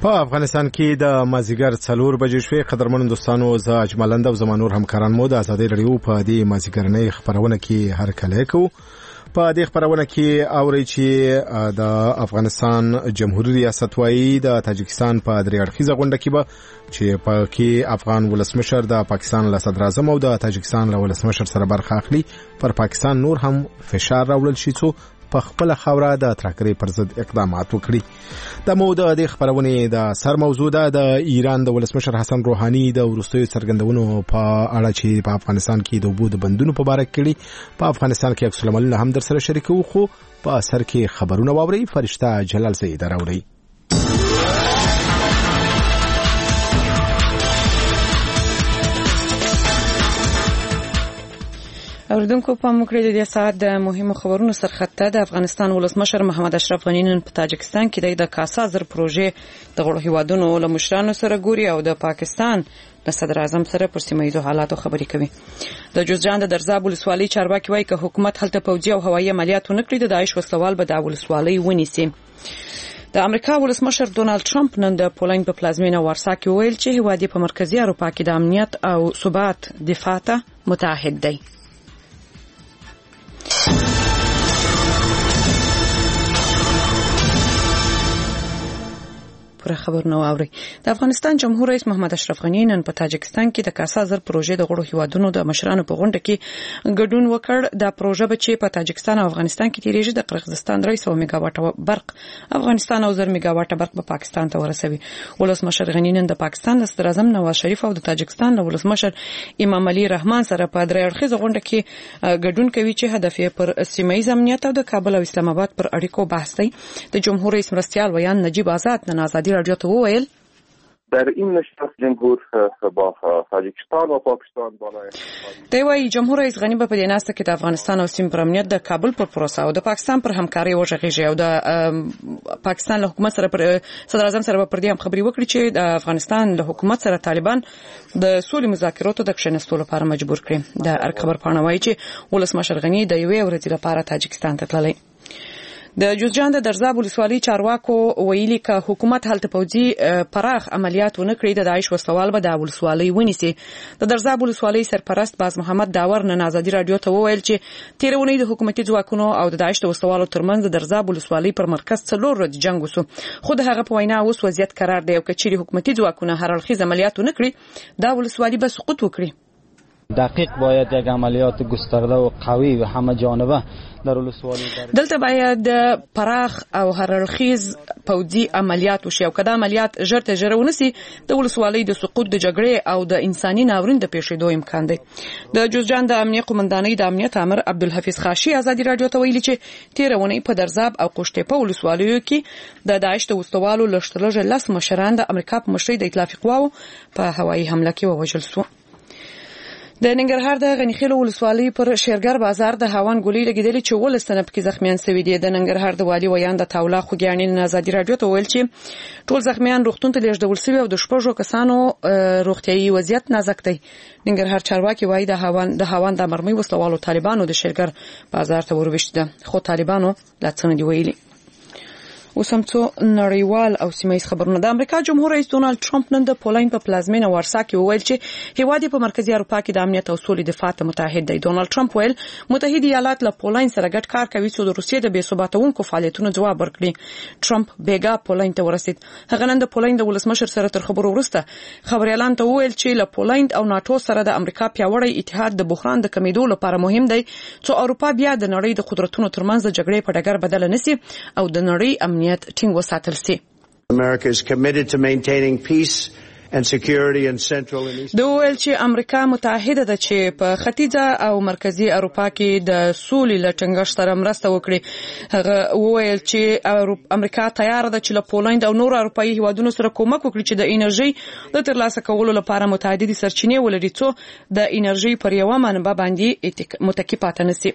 په افغانستان کې د مازیګر 4 بجې شوې. قدرمن دوستانو، زه اجملند او زمانور همکاران مو د ازادي رادیو په دې مازیګرنۍ خبرونه کې هر کله کوو. په دې خبرونه کې اوري چې د افغانستان جمهوریت ریاست وايي د تاجکستان په درې اړخیزه غونډه کې به چې په کې افغان ولسمشر د پاکستان له صدر اعظم او د تاجکستان له ولسمشر سره برخه اخلي، پر پاکستان نور هم فشار راوړل شي څو په خپل خوره د ترکرې پر ضد اقدامات وکړي. د موضوع د خبرونه د سر موضوع ده د ایران د ولسمشر حسن روحاني د وروستیو څرګندونو په اړه چې په افغانستان کې د اوبو د بندونو په اړه کړي. په افغانستان کې عکس العملونه هم در سره شریکو، خو په اثر کې خبرونه واوري. فرشته جلال سید راوړي. اوردونکو په موکړه د ساعت د مهمو خبرونو سرخطه د افغانستان ولسمشر محمد اشرف غنی نن په تاجکستان کې د کاسا زر پروژې د غړو هیوادونو له مشرانو سره ګوري او د پاکستان د صدر اعظم سره پر سیمه ییزو حالاتو خبرې کوي. د جوزجان د درزاب ولسوالۍ چارواکي وایي چې حکومت هلته پوځي او هوایي عملیات ونکړي د داعش وسلوال به د ولسوالۍ ونیسي. د امریکا ولسمشر ډونالد ټرمپ نن د پولند په پلازمینه وارسا کې ویل چې هیواد په مرکزی اروپا کې د امنیت او ثبات دفاع ته متعهد دی. پر خبرونه واوري. د افغانستان جمهور رئیس محمد اشرف غنی نن په تاجکستان کې د کاسا زر پروژې د غړو هیوادونو د مشرانو په غونډه کې ګډون وکړ. د پروژه به چې په تاجکستان او افغانستان کې تیریږي د قرغیزستان 300 میگاواټه برق افغانستان او 1000 میگاواټه برق په پاکستان ته ورسوي. ولسمشر غنی نن د پاکستان د صدر اعظم نواز شریف او د تاجکستان د ولسمشر امام علي رحمان سره په درې اړخیزه غونډه کې ګډون کوي چې هدف یې پر سیمه ییز امنیت او د کابل او اسلام آباد پر اړیکو بحث دی. د جمهور رئیس مرستیال ویان نجیب آزاد نن آزادی رادیو ته وویل در این نشست جمهور با تاجیکستان و پاکستان بالای دی وایي جمهور رئیس غنی په دې ناسته کې د افغانستان او سیمې پر امنیت د کابل پر پروسه او د پاکستان پر همکاري وژغېږي او د پاکستان له حکومت سره پر صدر اعظم سره پر دې هم خبري وکړي چې د افغانستان له حکومت سره طالبان د سولې مذاکراتو د کښېنستو لپاره مجبور کړي. د خبر پاڼه وایي چې ولسمشر غنی د یوې ورځې لپاره تاجکستان ته تللی. د جوزجان د درزاب ولسوالۍ چارواکو ویلي چې حکومت هلته پوځي پراخ عملیات ونکړي د داعش وسوال به د ولسوالۍ ونیسي. د درزاب ولسوالۍ سرپرست باز محمد داور نن آزادي رادیو ته وویل چې تیرونی د حکومتي ځواکونو او د داعش د وسوالو ترمنځ د درزاب ولسوالۍ پر مرکز 4 ورځې جنگ وسو، خو د هغه په وینا اوس وضعیت قرار دی او کچېري حکومتي ځواکونه هر اړخیز عملیات ونکړي دا ولسوالۍ به سقوط وکړي. دقیق باید یک عملیات گسترده و قوی و همه جانبه در ولسوالۍ دلته باید پراخ او هر اړخیز پوځي عملیات وشي او کدا عملیات ژر ونسي د ولسوالۍ د سقوط د جګړې او د انساني ناورین د پیښېدو امکان دی. د جوزجان د امنیت قومندانۍ د امنیت امر عبدالحفیظ خاشي ازادي رادیو ته ویلي چې تیرونی په درزاب او قشتېپه ولسوالیو کې د داعش د وسوالو لشتلږه لاس مشران د امریکا په مشرۍ د ائتلافي قواو په هوایي حمله کې ووژل شو. د ننګرهار د غنیخیل ولسوالۍ پر شیرګر بازار د هاون ګولۍ لګیدلې چې ولستنه پکې زخمیان شوي دي. د ننګرهار د والي ویان د تاولا خوګیانی نن آزادي رادیو ته ویل چې ټول زخمیان روغتون ته لیږدول شوي او د شپږو کسانو روغتیايي وضعیت نازک دی. ننګرهار چارواکي وایي د هاون د مرمۍ وسلوالو طالبانو د شیرګر بازار ته وروشت ده، خو طالبانو لا څه نه دی ویلي. اوس هم څو نړیوال او سیمه‌ییز خبرونه. د امریکا جمهور رئیس ډونالد ټرمپ نن د پولند په پلازمینه وارسا کې وویل چې هیواد په مرکزی اروپا کې د امنیت او سولې دفاع ته متحد دی. ډونالد ټرمپ ویل متحده ایالات له پولند سره ګډ کار کوي چې د روسیې د بې ثباتونکو فعالیتونو جواب ورکړي. ټرمپ بیګا پولند ته ورسید. هغه نن د پولند د ولسمشر سره تر خبرو وروسته خبريالان ته وویل چې له پولند او ناتو سره د امریکا پیاوړی اتحاد د بحران د کمیدو لپاره مهم دی چې اروپا بیا د نړۍ د قدرتونو ترمنځ د جګړې په ډګر بدل نشي او د نړۍ امنیت ټینګ وساتل. America is committed to maintaining peace and security in Central and Eastern. د ویل چې امریکا متحده ده چې په ختیځه او مرکزی اروپا کې د سولې له ټینګښت سره مرسته وکړي. هغه ویل چې امریکا تیار ده چې له پولند او نور اروپایي هیوادونو سره کومک وکړي چې د انرژي د ترلاسه کولو لپاره متعددي سرچینې ولري څو د انرژي پر یوه منبع باندې متکی پاتې نشي.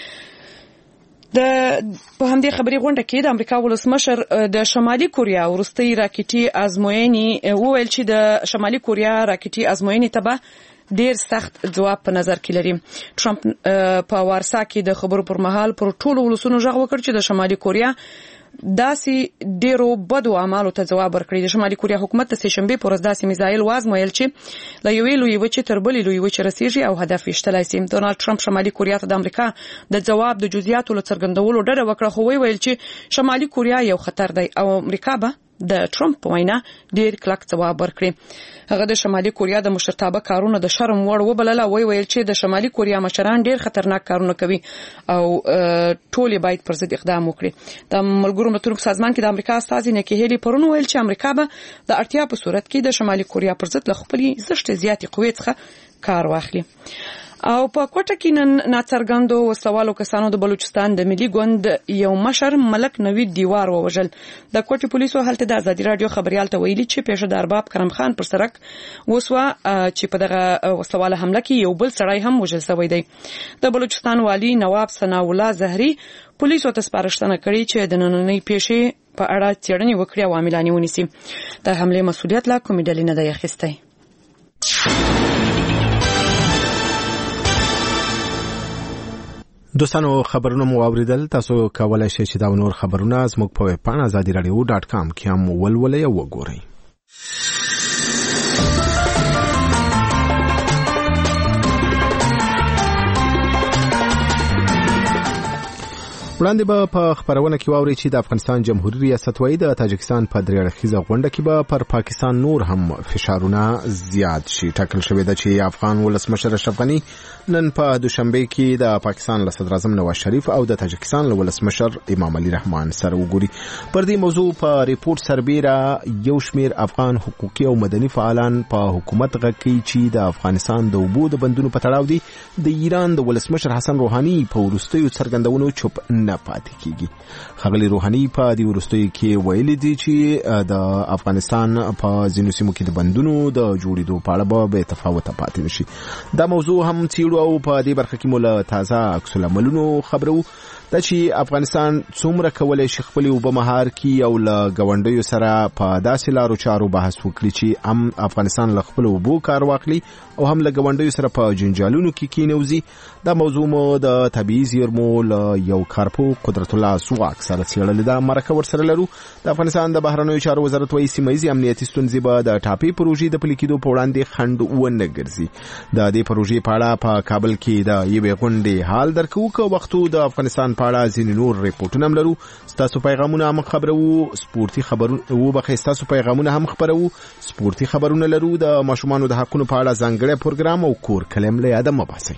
په همدې خبري غونډه کې د امریکا ولسمشر د شمالي کوریا وروستي راکټي ازموینې وویل چې د شمالي کوریا راکټي ازموینې ته به ډیر سخت جواب په نظر کې لري. ټرمپ په وارسا کې د خبرو پر مهال پر ټولو ولسونو غږ وکړ چې د شمالي کوریا داسې ډیرو بدو اعمالو ته ځواب ورکړي. د شمالي کوریا حکومت د سهشنبه پر ورځ داسې میزایل وازمویل چې له یوې لویې وچې تر بلې لویې وچې رسیږي او هدف ویشتلی سي. ډونالد ټرمپ شمالي کوریا ته د امریکا د ځواب د جزئیاتو له څرګندولو ډډه وکړه، خو ویل چې شمالي کوریا یو خطر دی او امریکا به د ټرمپ په وینا ډیر کلک ځواب ورکړي. هغه د شمالي کوریا د مشرتابه کارونه د شرم وړ وبلله. ویل چې د شمالي کوریا مشران ډیر خطرناک کارونه کوي او ټول باید پر ضد اقدام وکړي. د ملګرو ملتونو په سازمان کې د امریکا استازي نکی هیلی پرون ویل چې امریکا به د اړتیا په صورت کې د شمالي کوریا پر ضد له خپلې زشتې زیاتې قوې څخه کار واخلي. او په کوټه کې نن ناڅرګندو وسوالو کسانو د بلوچستان د ملي ګوند یو مشر ملک نوید دیوار ووژل. د کوټه پولیسو هلته د ازادي رادیو خبريال ته ویلي چې پیښه د ارباب کرم خان پر سرک وسوه چې په دغه وسواله حمله کې یو بل سړی هم وژل شوی دی. د بلوچستان والی نواب ثنا الله زهري پولیسو ته سپارښتنه کړې چې د نننۍ پیښې په اړه څېړنې وکړي او عاملان ونیسي. د حمله مسؤلیت لا کومې ډلې نه دی اخیستی. دوستانو خبرونه مو اوریدل، تاسو کولای شئ چې دا نور خبرونه زموږ په ویب پاڼه azadiradio.com کې هم ولولئ او وګورئ. وړاندې به په خبرونه کې واوري چې د افغانستان جمهوریت ریاست وايي د تاجکستان په درې اړخیزه غونډه کې به پر پاکستان نور هم فشارونه زیات شي. ټاکل شوی دی چې افغان ولسمشر اشرف غني نن په دوشنبه کې د پاکستان له صدر اعظم نواز شریف او د تاجکستان له ولسمشر امام علي رحمان سره وګوري. پر دې موضوع په ریپورت سربېره یو شمېر افغان حقوقي او مدني فعالان په حکومت غږ کوي چې د افغانستان د اوبو د بندونو په تړاو دي د ایران د ولسمشر حسن روحاني په وروستیو څرګندونو چوپ نه پاتې کیږي. خغلی روحاني په دې وروستیو کې ویلي دي چې د افغانستان په ځینو سیمو کې د بندونو د جوړېدو په اړه به تفاوت پاتې نشي. دا موضوع هم څېړو او په دې برخه کې مولا تازه عکس العملونو خبرو دا چې افغانستان څومره کولای شي خپل اوبه مهار کی او له غونډیو سره په داسې لارو چارو بحث وکړي چې هم افغانستان له خپل اوبو کار واخلي او هم له غونډیو سره په جنجالونو کې کینوزي. دا موضوع مو د طبيعي زیرمو له یو کارپو قدرت الله سواک سره څېړل دا مرکه ور سره لرو. د افغانستان د بهرنیو چارو وزارت وايي سیمایي امنیتي ستونزې به د ټاپي پروژې د پلي کېدو په وړاندې خنډ ونه ګرځي. د دې پروژې په اړه په کابل کې د یوې غونډې حال درکو که وختو د افغانستان په اړه ځینې نور ریپورتونه هم لرو. ستاسو پیغامونه هم خبرو، سپورتي خبرونه وبخې ستاسو پیغامونه هم خبرو، سپورتي خبرونه لرو. د ماشومانو د حقونو په اړه ځانګړی پروګرام او کور کلم له یاده مباحثه.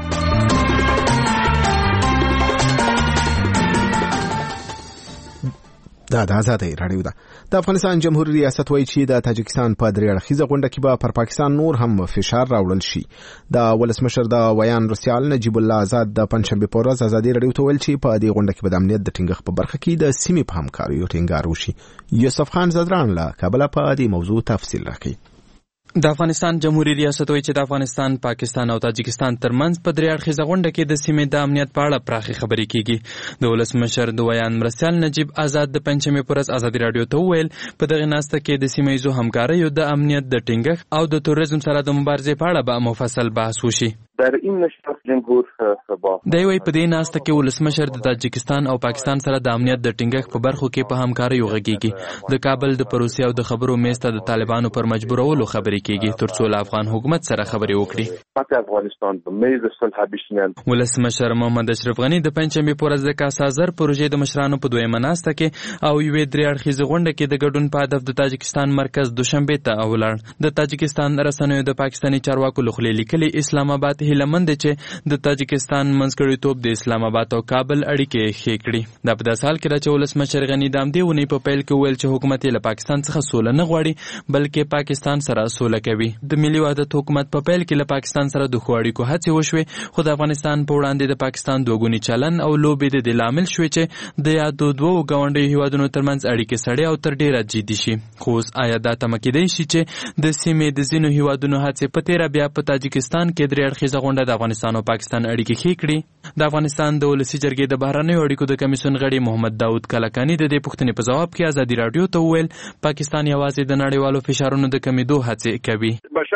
دا د آزادۍ راډیو ده. د افغانستان جمهوریت ریاست وايي چې د تاجکستان په درې اړخیزه غونډه کې به پر پاکستان نور هم فشار راوړل شي. د ولسمشر د ویان رسیال نجیب الله آزاد د پنځشنبه په ورځ آزادۍ راډیو ته ویل چې په دې غونډه کې به د امنیت د ټینګښت په برخه کې د سیمې په همکاریو ټینګار وشي. یوسف خان زدران له کابل په دې موضوع تفصیل راکړي. د افغانستان جمهوریت ریاست وايي چې د افغانستان، پاکستان او تاجکستان ترمنځ په درې اړخیزه غونډه کې د سیمې د امنیت په اړه پراخي خبرې کیږي. د ولسمشر د ویان مرسیال نجیب آزاد د پنځمې پر ورځ آزادي رادیو ته ویل په دغه ناسته کې د سیمه‌ییزو همکاریو د امنیت د ټینګښت او د تروریزم سره د مبارزې په اړه به مفصل بحث وشي. در این نشست جمهور با دی وی په دې ناسته کې ولسمشر د تاجکستان او پاکستان سره د امنیت د ټینګښت په برخو کې په همکارۍ وغږیږي. د کابل د پروسې او د خبرو میز ته د طالبانو پر مجبورولو خبرې کیږي ترڅو له افغان حکومت سره خبرې وکړي. افغانستان په میز صلح بشینن. ولسمشر محمد اشرف غني د پنځمې پر ورځ د کاسازر پروژې د مشرانو په دویمه ناسته کې او یوې درې اړخیزه غونډه کې د ګډون په هدف د تاجکستان مرکز دوشنبه ته ولاړ. د تاجکستان رسنیو د پاکستاني چارواکو لخوا لیکلي اسلام آباد هیلمند چې د تاجکستان منځګړیتوب د اسلام آباد او کابل اړیکې ښې کړي. دا په داسې حال کې چې ولسمشر غني د همدې ونې په پیل کې ویل چې حکومت یې له پاکستان څخه سوله نه غواړي بلکې پاکستان سره سوله کوي. د ملي وحدت حکومت په پیل کې له پاکستان سره د ښو اړیکو هڅې وشوې خو د افغانستان په وړاندې د پاکستان دوګونی چلن او لوبې د دې لامل شوې چې د یادو دوو ګاونډیو هیوادونو ترمنځ اړیکې سړې او تر ډیره جدي شي. خو اوس آیا دا تمه کېدای شي چې د سیمې د ځینو هیوادونو هڅې په تیره بیا په تاجکستان کې درې اړخیزه غونډه د افغانستان او پاکستان اړیکې ښې کړي. د افغانستان د ولسي جرګې د بهرنیو اړیکو د کمیسیون غړي محمد داود کلکاني د دې پوښتنې په ځواب کې ازادي راډیو ته وویل پاکستان یوازې د نړیوالو فشارونو د کمیدو هڅې کوي.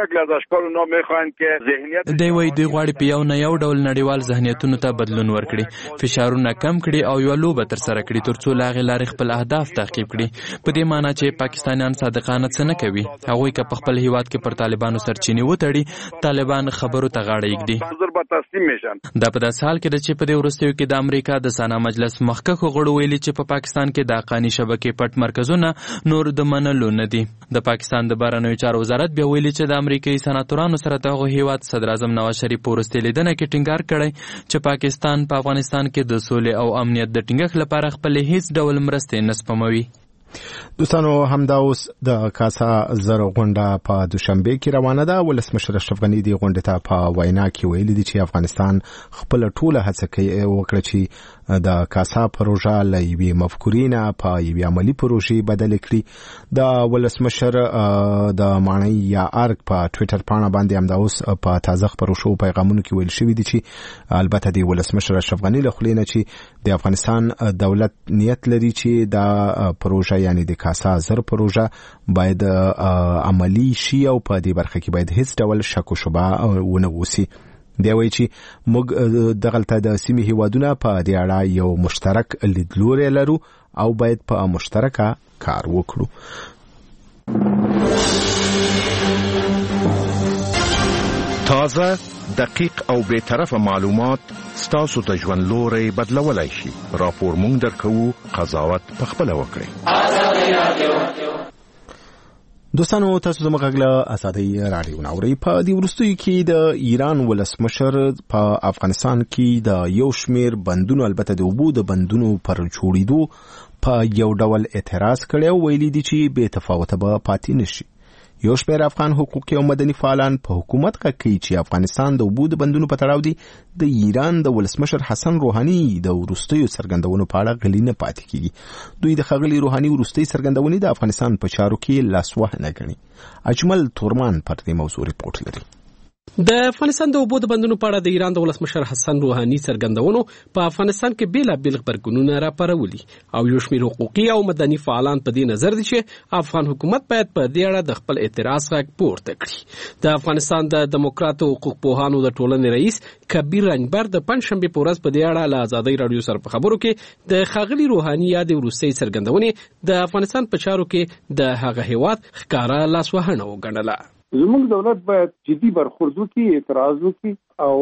دی وایي دوی غواړي په یو نه یو ډول نړیوال ذهنیتونو ته بدلون ورکړي، فشارونه کم کړي او یوه لوبه ترسره کړي ترڅو له هغې لارې خپل اهداف تعقیب کړي. په دې معنی چې پاکستانیان صادقانه څه نه کوي. هغوی که په خپل هیواد کې پر طالبانو سرچینې وتړي، طالبان خبرو ته غاړه ایږدي. دا په داسې حال کې ده چې په دې وروستیو کې د امریکا د سنا مجلس مخکښو غړو ویلي چې په پاکستان کې د حقاني شبکې پټ مرکزونه نور د منلو نه دي. د پاکستان د بهرنیو چارو وزارت بیا ویلي چې د امریکایي سناتورانو سره د هغو هیواد صدر اعظم نواز شریف په وروستۍ لیدنه کې ټینګار کړی چې پاکستان په افغانستان کې د سولې او امنیت د ټینګښت لپاره خپلې هیڅ ډول مرستې نه سپموي. دوستانو همدا اوس د کاسا زر غونډه په دوشنبه کې روانه ده. ولسمشر اشرف غني د غونډې ته په وینا کې ویلي دي چې افغانستان خپل ټوله هڅه کوي وکړي چې د کاسا پروژه له یوې مفکورې نه په یوې عملي پروژې بدل کړي. د ولسمشر د ماڼۍ یا ارګ په ټویټر پاڼه باندې همدا اوس په تازه خپرو شوو پیغامونو کې ویل شوي دي چې البته د ولسمشر اشرف غني له خولې نه چې د افغانستان دولت نیت لري چې دا پروژه یعنی د کاسا زر پروژه باید عملی شي او په دې برخه کې باید هیڅ ډول شک او شبهه ونه وسی. دی وایي چې موږ دغلته د سیمې هیوادونه په دې اړه یو مشترک لیدلوری لرو او باید په مشترکه کار وکړو. تازه، دقیق او بی‌طرفه معلومات ستاسو ته ژوند لوري بدلولای شي. راپور مونږ درکوو، قضاوت پخپله وکړئ. دوستانو تاسو زموږ غږ له ازادۍ راډیو ناوري. په دې وروستیو کې د ایران ولسمشر په افغانستان کې د یو شمیر بندونو البته د اوبو د بندونو پر جوړېدو په یو ډول اعتراض کړی او ویلي دي چې بې تفاوته به پاتې نشي. یو شمیر افغان حقوقي او مدني فعالان په حکومت غږ کوي چې افغانستان د اوبو د بندونو په تړاو دی د ایران د ولسمشر حسن روحاني د وروستیو څرګندونو په اړه غلي نه پاتې کیږي. دوی د ښاغلي روحاني وروستۍ څرګندونې د افغانستان په چارو کې لاسوهنه ګڼي. اجمل تورمان پر دې موضوع ریپورت لري. د افغانستان د اوبو د بندونو په اړه د ایران د ولسمشر حسن روحاني څرګندونو په افغانستان کې بیلابیل غبرګونونه راپارولي او یو شمېر حقوقي او مدني فعالان په دې نظر دي چې افغان حکومت باید په دې اړه د خپل اعتراض غږ پورته کړي. د افغانستان د دموکراتو حقوق پوهانو د ټولنې رئیس کبیر رنجبر د پنځشنبه په ورځ په دې اړه له ازادۍ راډیو سره په خبرو کې د ښاغلي روحاني یاد وروستۍ څرګندونې د افغانستان په چارو کې د هغه هیواد ښکارا لاسوهنه وګڼله. زموږ دولت باید جدي برخورد وکړي، اعتراض وکړي او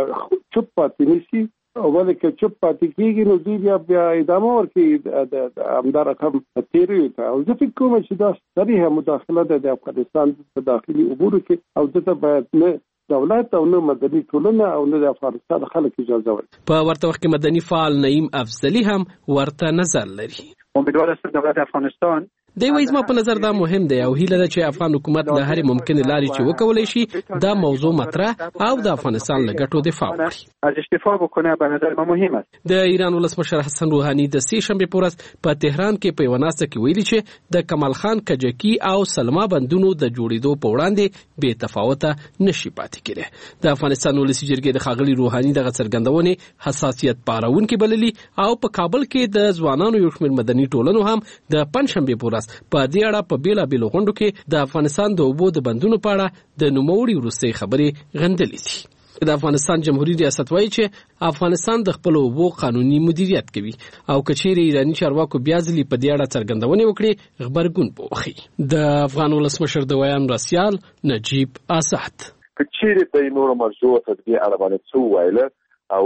چوپ پاتې نشي. او ولې که چوپ پاتې کېږي نو دوی بیا ادامه ورکوي د همدا رقم تیریو ته. او زه فکر کوم چې دا صریحه مداخله ده د افغانستان په داخلي امورو کې او دته باید نه دولت او نه مدني ټولنه او نه د افغانستان خلک اجازه ورکړي. په ورته وخت کې مدني فعال نعیم افضلي هم ورته نظر لري. امیدوار هستم دولت افغانستان دی وایي زما په نظر دا مهم دی او هیله ده چې افغان حکومت له هرې ممکنه لارې چې وکولای شي دا موضوع مطرح او د افغانستان له ګټو دفاع وکړي. از دفاع بکنه به نظر ما مهم است. د ایران ولسمشر حسن روحاني د سې شنبه په ورځ په تهران کې په یوه ناسته کې ویلي چې د کمال خان کجکي او سلما بندونو د جوړېدو په وړاندې بې تفاوته نشي پاتې کېدی. د افغانستان ولسي جرګې د ښاغلي روحاني دغه څرګندونې حساسیت پارونکې بللي او په کابل کې د ځوانانو یو شمېر مدني ټولنو هم د پنځشنبه په ورځ په دې اړه په بیلابیلو غونډو کې د افغانستان د اوبو د بندونو په اړه د نوموړي وروستۍ خبرې غندلې دي. د افغانستان جمهوریت ریاست وایي چې افغانستان د خپل اوبو قانوني مدیریت کوي او کچېرې ایرانی چارواکو بیا ځلې په دې اړه څرګندونې وکړي غبرګون به وښيي. د افغان ولسمشر د ویان رسیال نجیب آزاد کچېرې د نورو موضوع ته دې اړه باندې څه وویل او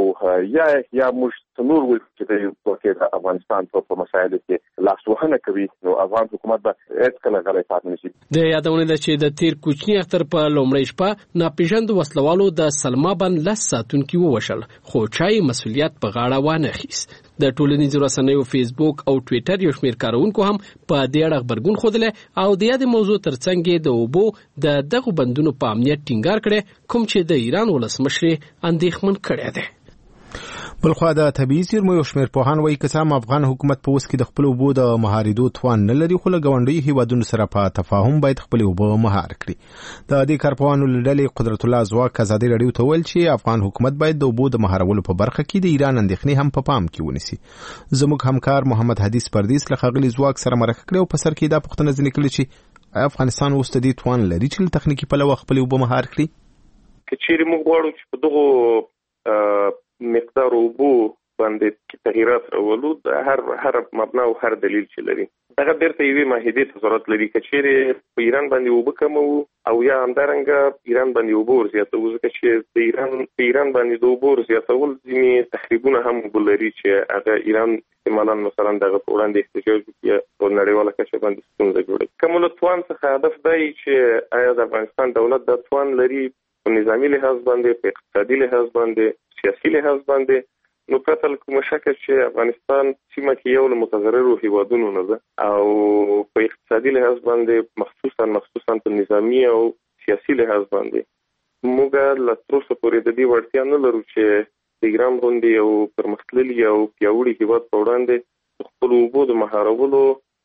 یا موږ نور ول چې د افغانستان په مسایلو کې لاسوهنه کوي نو افغان حکومت به هیڅ کله غلط پاتې نشي. د یادونه ده چې د تیر کوچنی اختر په لومړۍ شپه ناپېژاندو وسلوالو د سلما بند 10 ساتونکي ووشل خو چای مسؤلیت په غاړه وانه خیست. د ټولنیزو رسنیو فیسبوک او ټویټر یو شمېر کارونکو هم په دې اړه خبرګون ښودلی او د یادې موضوع ترڅنګ د اوبو د دغو بندونو په امنیت ټینګار کړی کوم چې د ایران ولسمشر اندېښمن کړی دی. بلخوا د طبيعي زیرمو یو شمېر پوهان وایي که څه افغان حکومت په اوس کې د خپل اوبو د مهاریدو توان نه لري، خو له ګاونډیو هیوادونو سره په تفاهم باید خپل اوبه مهار کړي. د دې کارپوهانو له ډلې قدرت الله ځواک ازادي راډیو ته ویل چې افغان حکومت باید د اوبو د مهارولو په برخه کې د ایران اندېښنې هم په پام کې ونیسي. زموږ همکار محمد حدیث پردیس له ښاغلي ځواک سره مرکه کړې او په سر کې دا پوښتنه ځینې کړې چې افغانستان اوس د دې توان لري چې له تخنیکي پلوه خپل اوبه مهار کړي. که چیرې موږ غواړو چې په دغو مقدار اوبو باندې تغیرات راولو، هر مبنا او هر دلیل چې لري دغه بیرته یوې معاهدې ته ضرورت لري. که چیرې په ایران باندې اوبه کموو او یا همدارنګه ایران باندې اوبه ورزیاتوو، ځکه چې په ایران باندې د اوبو ورزیاتول ځینې تخریبونه هم اوبه لري چې هغه ایران احتمالاً مثلا دغه په وړاندې احتجاج وکړي په نړیواله کچه باندې ستونزه جوړوي. کوم له توان څخه هدف دی چې آیا د افغانستان دولت د توان لري په نظامی لحاظ باندې، په اقتصادي لحاظ باندې، سیاسي لحاظ باندې. نو پرته له کومه شکه چې افغانستان سیمه کې یو له متضررو هیوادونو نه ده او په اقتصادي لحاظ باندې مخصوصا په نظامی او سیاسي لحاظ باندې موږ له تر اوسه پورې د دې وړتیا نه لرو چې د ایران غوندې یو پرمختللي او پیاوړي هیواد په وړاندې خپل اوبو د مهارولو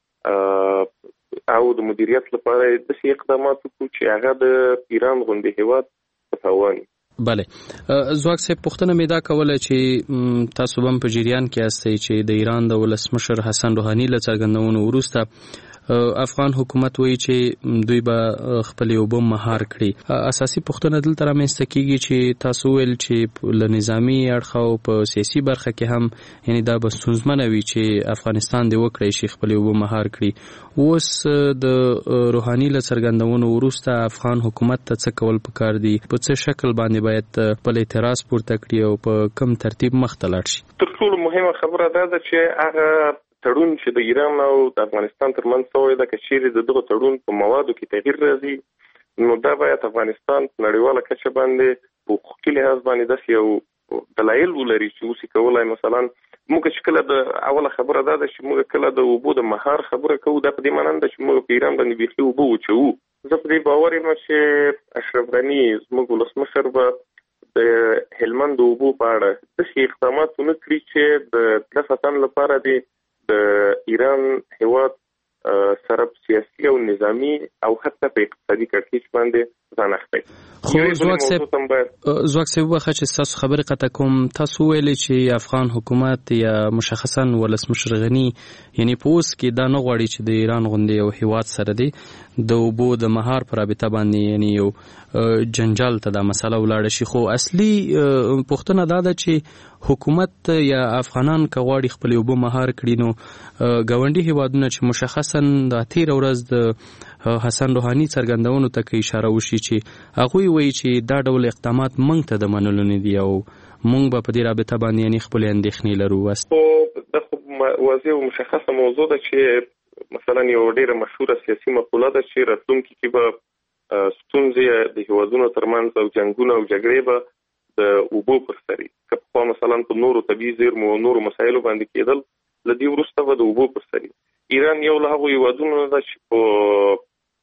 او د مدیریت لپاره داسې اقدامات وکړو چې هغه د ایران غوندې هیواد په تاوان. بله، ځواک صاحب پوښتنه مې دا کوله چې تاسو هم په جریان کې یاستئ چې د ایران د ولسمشر حسن روحاني له څرګندونو وروسته افغان حکومت وایي چې دوی به خپل اوبه مهار کړي. اساسي پوښتنه دلته رامنځته کیږي چې تاسو ویل چې له نظامی اړخ او په سیاسي برخه کې هم یعنی دا به ستونزمنه وي چې افغانستان دې وکړي چې خپل اوبه مهار کړي. اوس د روحاني له څرګندونو وروسته افغان حکومت ته څه کول پکار دي؟ په څه شکل باندې باید خپل اعتراض پورته کړي او په کوم ترتیب مخته لاړ شي؟ تر ټولو مهمه خبره دا ده چې هغه تړون چې د ایران او د افغانستان ترمنځ شوی ده، که چیرې د دغه تړون په موادو کې تغییر راځي نو دا باید افغانستان په نړیواله کچه باندې په حقوقي لحاظ باندې داسې یو دلایل ولري چې اوس کولای مثلا موږ چې کله د اوله خبره دا ده چې موږ کله د اوبو د مهار خبره کوو دا په دې معنی ده چې موږ په ایران باندې بیخي اوبه وچوو. زه په دې باور یم چې اشرف غني زموږ ولسمشر به د هلمند د اوبو په اړه داسې اقدامات ونه کړي چې د دفعتن لپاره د ایران هیواد سره سیاسي او نظامی او حتی په اقتصادي کړکېچ باندې ځان اخلي. خو ځواک صاحب واخه چې تاسو خبرې قطع کوم، تاسو ویلي چې افغان حکومت یا مشخصا ولسمشر غني یعنی په اوس کې دا نه غواړي چې د ایران غوندې یو هیواد سره دی د اوبو د مهار پر رابطه باندې یعنی یو جنجال ته دا مسله ولاړه شي. خو اصلي پوښتنه دا ده چې حکومت یا افغانان که غواړي خپل اوبه مهار کړي نو ګاونډي هیوادونه چې مشخصا د تیر ورځ د حسن روحاني څرګندونو ته اشاره وشي چې هغوی وایي چې دا ډول اقدامات موږ ته د منلو نه دي او موږ به په دې رابطه باندې یعنی خپل اندېښنې لرو. دا واضح او مشخصه موضوع ده چې مثلا یو ډیره مشهوره سیاسي مقوله ده چې راتلونکي کې به ستونزې د هیوادونو ترمنځ او جنګونه او جګړې به د اوبو پر سر که په مثلا په نورو طبیعي زیرمو او نورو مسایلو باندې کېدل له دې وروسته به د اوبو پر سر. ایران یو له هغو هیوادونو ده چې په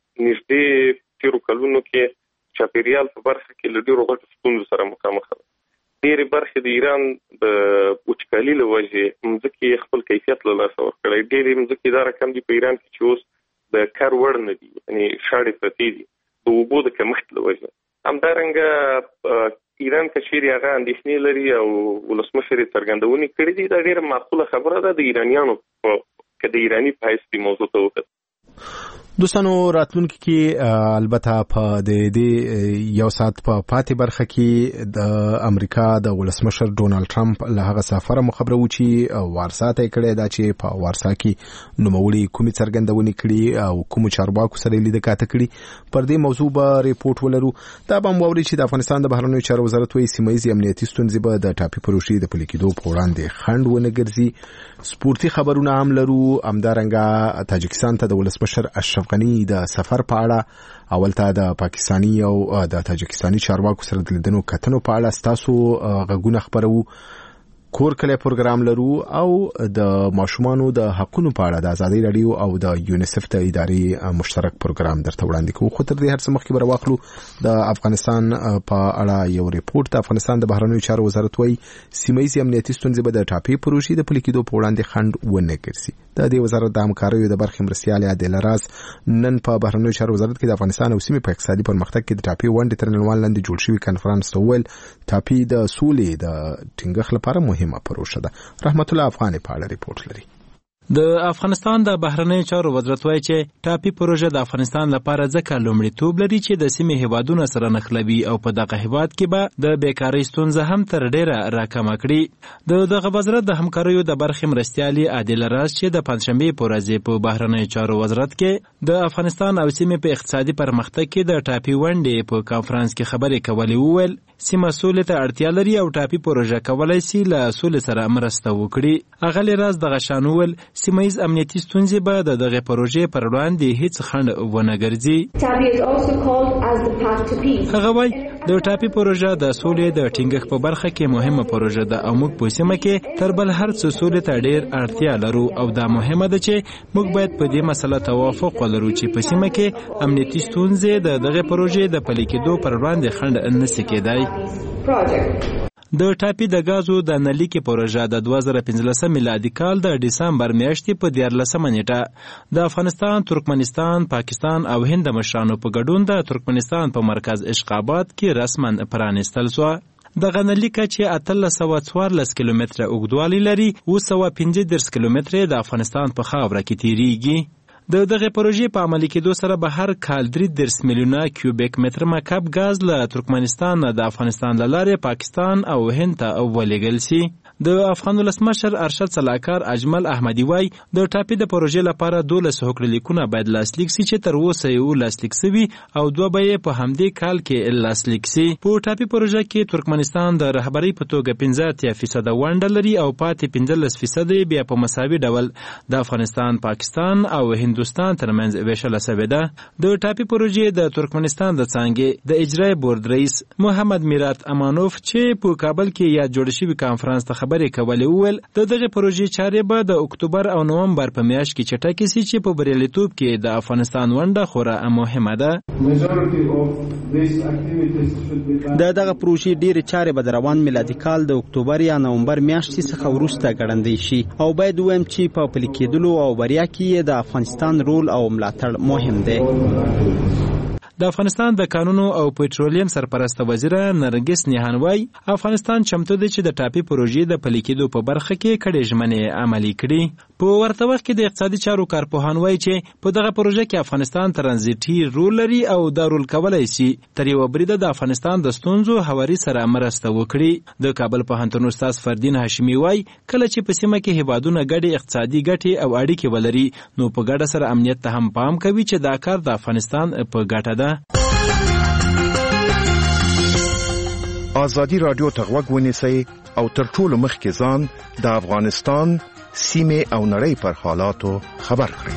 نږدې تیرو کلونو کې چاپیریال په برخه کې له ډېرو غټو ستونزو سره مخامخ ده. ډېرې برخې د ایران د وچکالي له وجې مځکې خپل کیفیت له لاسه ورکړی. ډېرې مځکې دا رقم دي په ایران کې چې اوس د کار وړ نه دي، یعنې شاړې پرتې دي د اوبو د کمښت له وجې. همدارنګه ایران که چیرې هغه اندېښنې لري او ولسمشر یې څرګندونې کړې دي، دا ډېره معقوله خبره ده. د ایرانیانو که د ایراني په حیث دې موضوع ته وکتل. دوستانو راتلونکي کې البته په دې یو ساعت په پاتې برخه کې د امریکا د ولسمشر ډونالد ټرمپ له هغه سفره مخبره و چې وارسا ته کړی دا چې په وارسا کې نوموړي کومې څرګندونې کړي او کوم چارواکو سره لیدل کاته کړي. پر دې موضوع به ریپورت ولرو. دا به موري چې د افغانستان د بهرنیو چارو وزارت وایي سیمایي امنیتي ستونزې به د ټاپي پروژې د پلي کېدو په وړاندې خنډ ونه ګرځي. سپورتي خبرونه هم لرو. همدارنګه تاجکستان ته د ولسمشر اشرف غني د سفر په اړه اول ته د پاکستانی او د تاجکستاني چارواکو سره د لیدنو کتنو په اړه تاسو غږونه خبرو. کور کلی پروګرام لرو او د ماشومانو د حقوقو په اړه د ازادي رادیو او د یونیسف د ادارې مشترک پروګرام درته وړاندې کوو. خو تر دې هر څه مخکې به راواخلو د افغانستان په اړه یو ریپورت. د افغانستان د بهرنیو چارو وزارت وايي سیمه‌ییزې امنیتي ستونزې به د ټاپي پروژې د پلي کېدو په وړاندې خنډ ونه ګرځي. د دې وزارت د همکاریو د برخې مرستیال عادل راز نن په بهرنیو چارو وزارت کې د افغانستان او سیمې په اقتصادي پرمختګ کې د ټاپي ونډې تر نړیوال لاندې جوړ شوی کنفرانس ته ویل ټاپي د سولې د ټینګښت لپاره مهمه پروژه ده. رحمت الله افغاني په اړه ریپورت لري. د افغانستان د بهرنیو چارو وزارت وايي چې ټاپي پروژه د افغانستان لپاره ځکه لومړیتوب لري چې د سیمې هیوادونو سره نښلوي او په دغه هیواد کې به د بیکارۍ ستونزه هم تر ډیره راکمه کړي. دغه وزارت د همکاریو د برخې مرستیالي عادل راز چې د پنځشنبې په ورځ په بهرنیو چارو وزارت کې د افغانستان او سیمې په اقتصادي پرمختګ کې د ټاپي ونډې په کانفرنس کې خبرې کولې وویل سیمه سولې ته اړتیا لري او ټاپي پروژه کولای شي له سولې سره مرسته وکړي. اغلی راز دغه شانول سیمه‌ییز امنیتي ستونزې به د دغه پروژې پر وړاندې هیڅ خنډ ونه ګرځي. هغه وایي د ټاپي پروژه د سولې د ټینګښت په برخه کې مهمه پروژه ده او موږ په سیمه کې تر بل هر څه سولې ته ډیر اړتیا لرو او دا مهمه ده چې موږ باید په دې مسله توافق ولرو چې په سیمه کې امنیتي ستونزې د دغه پروژې د پلي کېدو پر وړاندې خنډ نشي کېدای. د ټاپي د غازو د نلیکي پروژه د 2015 میلادي کال د دسمبر میاشتې په 14 نیټه د افغانستان، ترکمنستان، پاکستان او هند مشرانو په ګډون د ترکمنستان په مرکز اشقاباد کې رسماً پرانیستل شو. دغه نلیکه چې 1314 کیلومتره اوږدوالی لري 215 کیلومتره د افغانستان په خاوره کې تیریږي. د دغه پروژې په عملي کېدو سره به هر کال 3 میلیونه کیوبیک متر مکعب غاز له ترکمنستان د افغانستان له لارې پاکستان او هند ته ولېږل شي. د افغان ولسمشر ارشد صلاحکار اجمل احمدي وای د ټاپي د پروژې لپاره 12 هوکړلیکونه باید لاسلیک شي چې تر اوسه یې لاسلیک شوي او 2 به یې په همدې کال کې لاسلیک شي. په ټاپي پروژه کې ترکمنستان د رهبرۍ په توګه 15% ونډه لري او پاتې 15% بیا په مساوي ډول د افغانستان، پاکستان او هندوستان ترمنځ ویشل شوې ده. د ټاپي پروژې د ترکمنستان د څانګې د اجرای بورډ رئیس محمد میرات امانوف چې په کابل کې یاد جوړ شوی کانفرنس ته خبرې کولې وویل د دغه پروژې چارې به د اکتوبر او نومبر په میاشت کې چټکې شي چې په بریالیتوب کې د افغانستان ونډه خورا مهمه ده. دغه پروژې ډېرې چارې به د روان میلادي کال د اکتوبر یا نومبر میاشتې څخه وروسته ګړندۍ شي او باید ووایم چې په پلي کېدلو او بریا کې د افغانستان رول او ملاتړ مهم دی. د افغانستان د کانونو او پېټرولیم سرپرسته وزیره نرګس نیهانوای افغانستان چمتو دی چې د ټاپي پروژې د پلي کېدو په برخه کې کړې ژمنې عملي کړي. په ورته وخت کې د اقتصادي چارو کارپوهان وایي چې په دغه پروژه کې افغانستان ترانزیټي رول لري او دا رول کولای شي تر یوه بریده د افغانستان د ستونزو هواري سره مرسته وکړي. د کابل پوهنتون استاد فردین هاشمي وایي کله چې په سیمه کې هیوادونه ګډې اقتصادي ګټې او اړیکې ولري نو په ګډه سره امنیت ته هم پام کوي چې دا کار د افغانستان په ګټه ده. ازادي رادیو ته غوږ ونیسئ او تر ټولو مخکې ځان د افغانستان سیمې او نړۍ پر حالاتو خبر کړئ.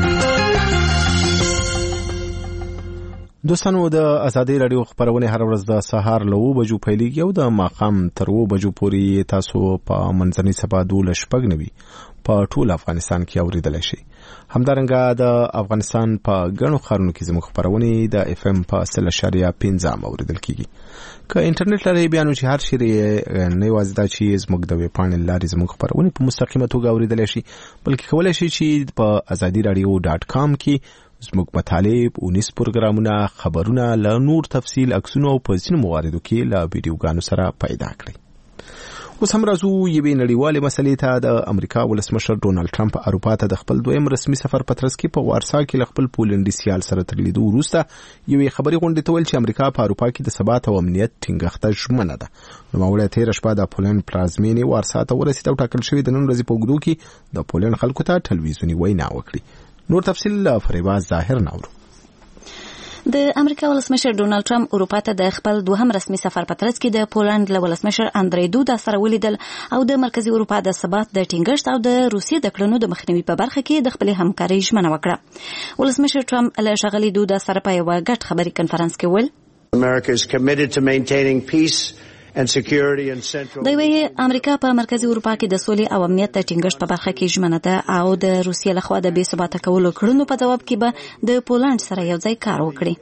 دوستانو د ازادي رادیو خبرونه هر ورځ د سهار له 9 بجو پیلېږي او د ماښام تر 2 بجو پورې تاسو په منځنۍ سبا 12:09 په ټول افغانستان کې اوریدل شي. همدارنګه د افغانستان په ګڼو ښارونو کې زموږ خبرونه د اف ام په 0.5 اوریدل کیږي. که انټرنیټ لري بیا نو چې هر شری نه یوازې دا چې زموږ د ویب پاڼې لارې زموږ خبرونه په مستقیمه توګه اوریدل شي بلکې کولای شي چې په azadiradio.com کې زموږ مطالب، اونیس پروګرامونه، خبرونه، له نور تفصیل، عکسونه او په ځینو مواردو کې له ویډیوګانو سره پیدا کړئ. اوس هم راځو یوې نړیوالې مسلې ته. د امریکا ولسمشر ډونالد ټرمپ اروپا ته د خپل دویم رسمي سفر په ترڅ کې په وارسا کې له خپل پولنډي سیال سره تر لیدو وروسته یوې خبري غونډې ته ویل چې امریکا په اروپا کې د ثبات او امنیت ټینګښت ژمنه ده. نوموړی تېره شپه د پولنډ پلازمینې وارسا ته ورسېد او ټاکل شوی د نن ورځې په اوږدو کې د پولنډ خلکو ته ټلویزیوني وینا وکړي. نور تفصیل له فریبا ظاهر ناورو. د امریکا ولسمشر ډونالد ټرمپ اروپا ته د خپل دوهم رسمي سفر په ترڅ کې د پولند له ولسمشر اندری دودا سره ولیدل او د مرکزی اروپا د ثبات د ټینګښت او د روسیې د کړنو د مخنیوي په برخه کې د خپل همکارۍ ژمنه وکړه. ولسمشر ټرمپ له ښاغلي دودا سره په یو غټ خبري کنفرانس کې ویل America is committed to maintaining peace and security in Central. دوی امریکا په مرکزی اروپا کې د سولې او امنیت د ټینګښت په برخه کې ژمنه ده او د روسیې لخوا د بې ثباته کولو کړنو په جواب کې به د پولند سره یو ځای کار وکړي.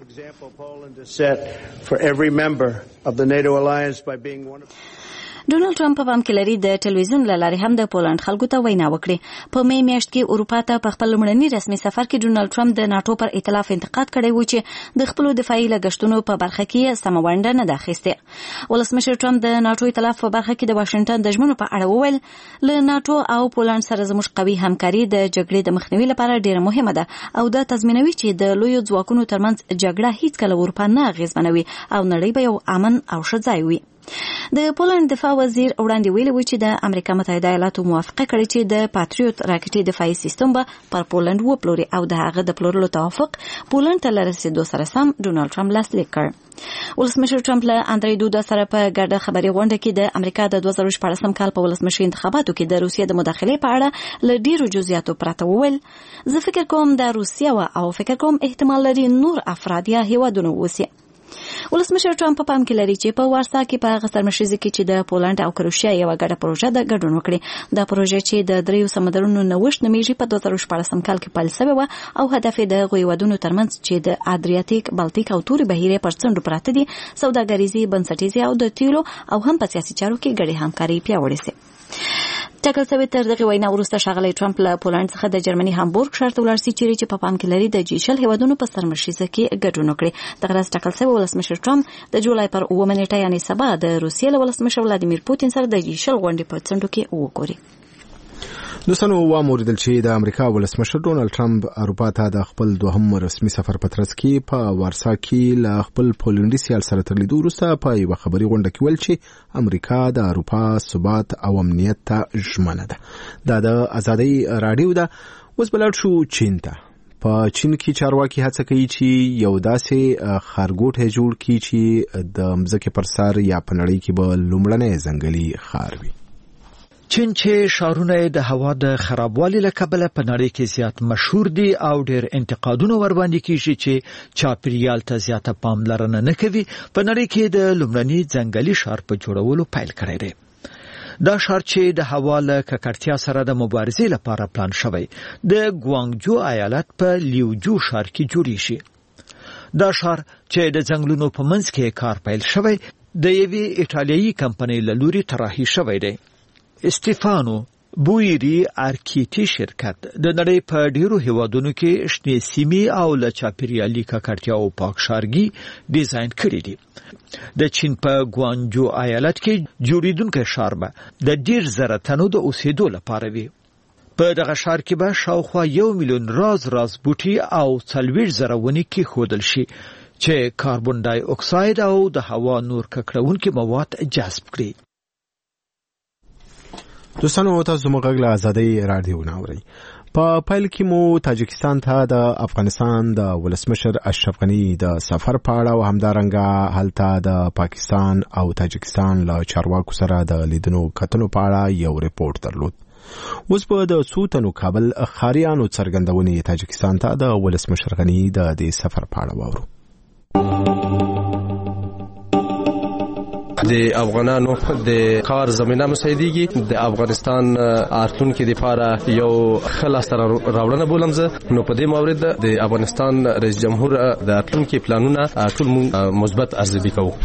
For every member of the NATO alliance by being one of ډونالد ټرمپ په پام کې لري د ټلویزیون له لارې هم د پولند خلکو ته وینا وکړي. په می میاشت کې اروپا ته په خپل لومړني رسمي سفر کې ډونالد ټرمپ د ناتو پر ائتلاف انتقاد کړی و چې د خپل دفاعي لګښتونو په برخه کې سم ونډه نه ده اخیستې. ولسمشر ټرمپ د ناتو ائتلاف په برخه کې د واشنگټن د ژمنو په اړه وویل له ناتو او پولند سره زموږ قوي همکاري د جګړې د مخنیوي لپاره ډیره مهمه ده او دا تضمینوي چې د لویو ځواکونو ترمنځ جګړه هیڅکله اروپا نه اغیزمنوي او نړۍ به یو امن او ښه ځای وي. د پولند دفاع وزیر وړاندې ویلي و چې د امریکا متحده ایالاتو موافقه کړې چې د پاتریوت راکټي دفاعي سیستم به پر پولند وپلوري او د هغه د پلورلو توافق پولند ته له رسېدو سره سم ډونالد ټرمپ لاسلیک کړ. ولسمشر ټرمپ له اندرې دودا سره په ګډه خبري غونډه کې د امریکا د 2014 کال په ولسمشر انتخاباتو کې د روسیې د مداخلې په اړه له ډیرو جزئیاتو پرته وویل زه فکر کوم د روسیې او فکر کوم احتمال لري نور افراد یا هیوادونه ووسی. ولسمشر ټرمپ په پام کې لري چې په وارسا کې په هغه سرمشریزه کې چې د پولند او کروشیا یو ګډه پروژه د ګډون وکړي. دا پروژه چې د دریو سمندرونو نوښت نومیږي په 2014 کال کې پیل شوې و او هدف یې د هیوادونو ترمنځ چې د ادریاتیک، بالتیک او توري بهیرې پر څنډو پراته دي سوداګریزي، بنسټیزي او د تیلو او هم په سیاسي چارو کې ګډه همکاري پیاوړې شي. ټاکل شوی تر دغه وینا وروسته ښاغلی ټرمپ له پولند څخه د جرمني هامبورګ ښار ته ولاړ شي چیرې چې په پام کې لري د جیشل هیوادونو په سرمشریزه کې ګډون وکړي. دغه ورځ ټاکل شوی ولسمشر ټرمپ د جولای پر 9 نیټه یعنې سبا د روسیې له ولسمشر ولادیمیر پوتین سره د جیشل غونډې په څنډو کې وګوري. دوستانو واوریدل چې د امریکا ولسمشر ډونالد ټرمپ اروپا ته د خپل دوهم رسمي سفر په ترڅ کې په وارسا کې له خپل پولندي سیال سره تر لیدو وروسته په یو خبري غونډه کې ویل چې امریکا د اروپا ثبات او امنیت ته ژمنه ده. دا د ازادي رادیو ده. اوس بلل شو چین ته. په چین کې چارواکي هڅه کوي چې یو داسې خارګوټه جوړ کړي چې د مځکې پر سر یا په نړۍ کې به لومړنی ځنګلي ښار وي. چین چې شهرونه د هوا د خرابوالي له کبله په نړۍ کې زیات مشهور دي او ډېر انتقادونه ورباندې کیږي چې چاپیریال ته زیاته پاملرنه نه کوي، په نړۍ کې د لومړني ځنګلي ښار په جوړولو پیل کړی دی. دا ښار چې د هوا له ککړتیا سره د مبارزې لپاره پلان شوی د ګوانګجو ایالت په لیوجو ښار کې جوړیږي. دا ښار چې د ځنګلونو په منځ کې کار پیل شوی د یوې ایټالیایي کمپنۍ له لوري طراحي شوی دی. استیفانو بویری ارکیټی شرکت د نړۍ په ډیرو هیوادونو کې شنې سیمې او له چاپیریالي ککړتیا او پاک ښارګي ډیزاین کړي دي. د چین په ګوانجو ایالت کې جوړیدونکي ښار به د ډیر زره تنو د اوسېدو لپاره وي. په دغه ښار کې به شاوخوا 1 میلیون راز بوټي او 40 زره ونې کېښودل شي چې کاربن ډای اکساید او د هوا نور ککړونکي مواد جذب کړي. دوستانو تاسو موږ له ازادي رادیو ناوړی. په پیل کې مو تاجکستان ته د افغانستان د ولسمشر اشرف غنی د سفر په اړه او همدارنګه هلته د پاکستان او تاجکستان له چارواکو سره د لیدنو کتنو په اړه یو ریپورت درلود. اوس په د سوتنو کابل خاریانو څرګندونې تاجکستان ته د ولسمشر غنی د دې سفر په اړه وورو. د افغانانو د کار زمينه مساعدېږي. د افغانستان ارتونکو لپاره یو خلاص راوړنه بولم زه. نو په دې مورد د افغانستان رئیس جمهور د ارتونکو پلانونه ټول مثبت ارزیابي کوو.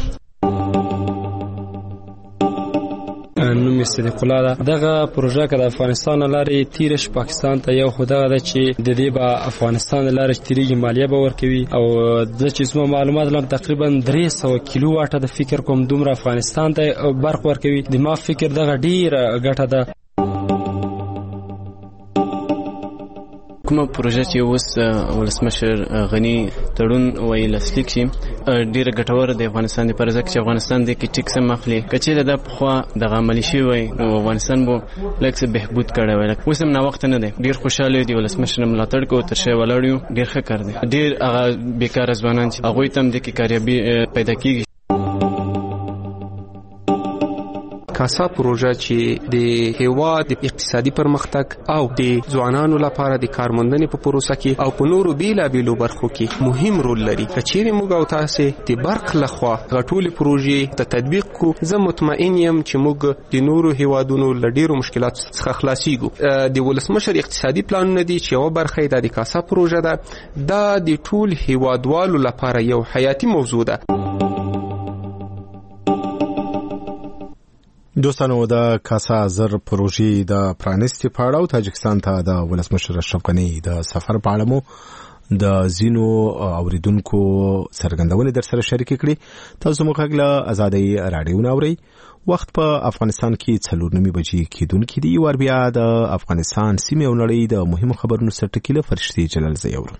نوم صدیق الله ده. دغه پروژه کې د افغانستان لارې تیرش پاکستان ته یو خدای ده چې د دې به افغانستان لارې تیریږي مالیه به ورکوي او د چې زموږ معلومات لم تقریبا 300 کیلو واټه د فکر کوم دومره افغانستان ته برق ورکوي. د ما فکر دغه ډیره ګټه ده. کومه پروژه چې اوس ولسمشر غنی تړون ویل لاسلیک شي ډیره ګټوره د افغانستان لپاره ځکه چې افغانستان د کې ټیکس مخلي کچې د خو د غملی شي وي نو افغانستان بو لکه بهبود کړي وي. اوس هم نو وخت نه دی. ډیر خوشاله دی ولسمشر ملاتړ کو تر شی ولاړیو ډیر ښه کار دی. ډیر هغه بیکار ځوانان چې هغه تم د کې کاریابي پیدا کیږي. کاسا پروژه چې د هیواد د اقتصادي پرمختګ او د ځوانانو لپاره د کارموندنې په پروسه کې او په نورو بیلابیلو برخو کې مهم رول لري. کچېرې موږ او تاسو د برق لخوا غټولې پروژې ته تطبیق کو، زه مطمئن یم چې موږ د نورو هیوادونو له ډیرو مشکلاتو څخه خلاصيږو. د ولسمشر اقتصادي پلانونه دي چې یو برخه د کاسا پروژه ده. دا د ټول هیوادوالو لپاره یو حیاتي موضوع ده. دوستانو د کاسا زر پروژې د پرانیستي په اړه او تاجکستان ته د ولسمشر اشرف غني د سفر په اړه مو د زینو اوریدونکو څرګندونې در سره شریک کړي. تاسو مو غږ له آزادۍ رادیو ناوري. وخت په افغانستان کې 4:09 بجې کېدونکې دی. ور بیا د افغانستان سیمې او نړۍ د مهمو خبرونو سرټکی له فرشتي جلال زیور.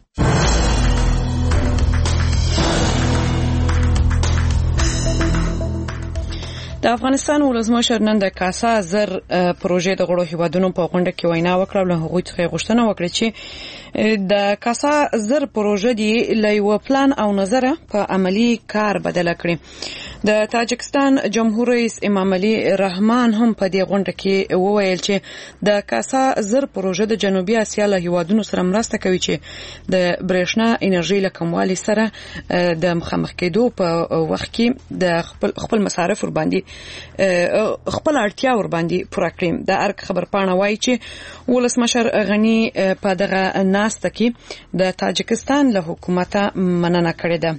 د افغانستان ولسمشر نن د کاسا زر پروژې د غړو هیوادونو په غونډه کې وینا وکړه. له هغوی څخه غوښتنه وکړه چې د کاسا زر پروژه دی له یو پلان او نظر په عملی کار بدل کړي. د تاجکستان جمهور رئیس امام علي رحمان هم په دې غونډه کې وویل چې د کاسا زر پروژه د جنوبي اسیا له هیوادونو سره مرسته کوي چې د برېښنا انرژي له کموالي سره د مخامخ کېدو په وخت کې د خپل مصارف ور باندې خپل اړتیا ور باندې پوره کړي. د ارګ خبرپاڼه وایي چې ولسمشر غني په دغه ناسته کې د تاجکستان له حکومت مننه کړې ده.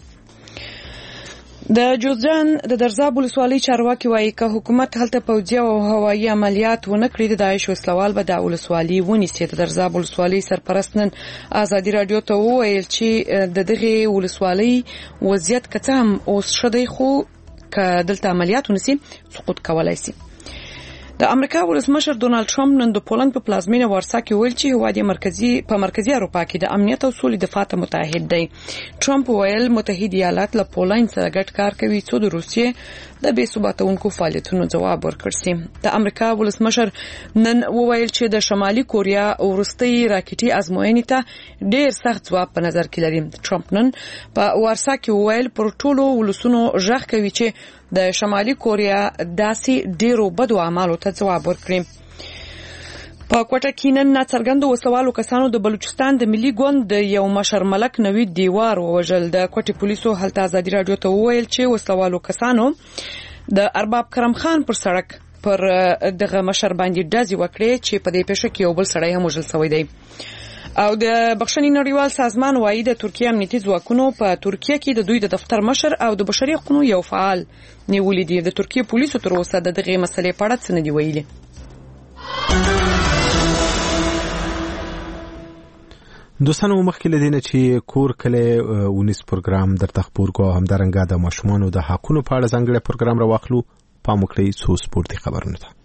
د جوزجان د درزاب ولسوالۍ چارواکي وایي که حکومت هلته پوځي او هوایي عملیات ونه کړي د داعش وسلوال به د ولسوالۍ ونیسي. د درزاب ولسوالۍ سرپرست نن آزادي رادیو ته وویل چې د دغه ولسوالۍ وضعیت که څه هم اوس ښه دی خو که دلته عملیات ونیسي سقوط کولای شي. د امریکا ولسمشر ډونالد ټرمپ نن د پولند په پلازمینه وارسا کې ویل چې هوادي مرکزی اروپا کې د امنیت او سولې دفاع ته متحد دی. ټرمپ ویل متحده ایالات له پولند سره ګډ کار کوي څو د روسیې د بې ثباتونکو فعالیتونو جواب ورکړي. د امریکا ولسمشر نن وویل چې د شمالي کوریا وروستي راکټي ازموینې ته ډیر سخت ځواب په نظر کې لري. ټرمپ نن په وارسا کې ویل پر ټولو ولسونو ژغ کوي چې د شمالي کوریا داسې ډیرو بدو اعمالو ته ځواب ورکړي. په کوټه کې نن ناڅرګندو وسوالو کسانو د بلوچستان د ملي ګوند د یو مشر ملک نوید دیوار ووژل. د کوټې پولیسو هلته آزادي رادیو ته وویل چې وسوالو کسانو د ارباب کرم خان پر سړک پر دغه مشر باندې ډزې وکړې چې په دې پیښه کې یو بل سړی هم وژل شوی دی. او د بخښنې نړیوال سازمان وایي د ترکیه امنیتي ځواکونو په ترکیه کې د دوی د دفتر مشر او د بشري حقوقو یو فعال نیولې دي. د ترکیه پولیسو تر اوسه د دغه مسلې په اړه څه نه دی ویلي. دوستانو مخکې له دې نه چې کور کله ونیس پروګرام در تخبور کو همدارنګه د ماشومانو د حقوقو په اړه ځانګړی پروګرام راوخلو. پام وکړئ څو سپورتي خبرونه ده.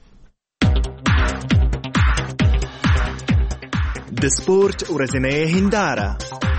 د سپورت ورځنۍ هنداره.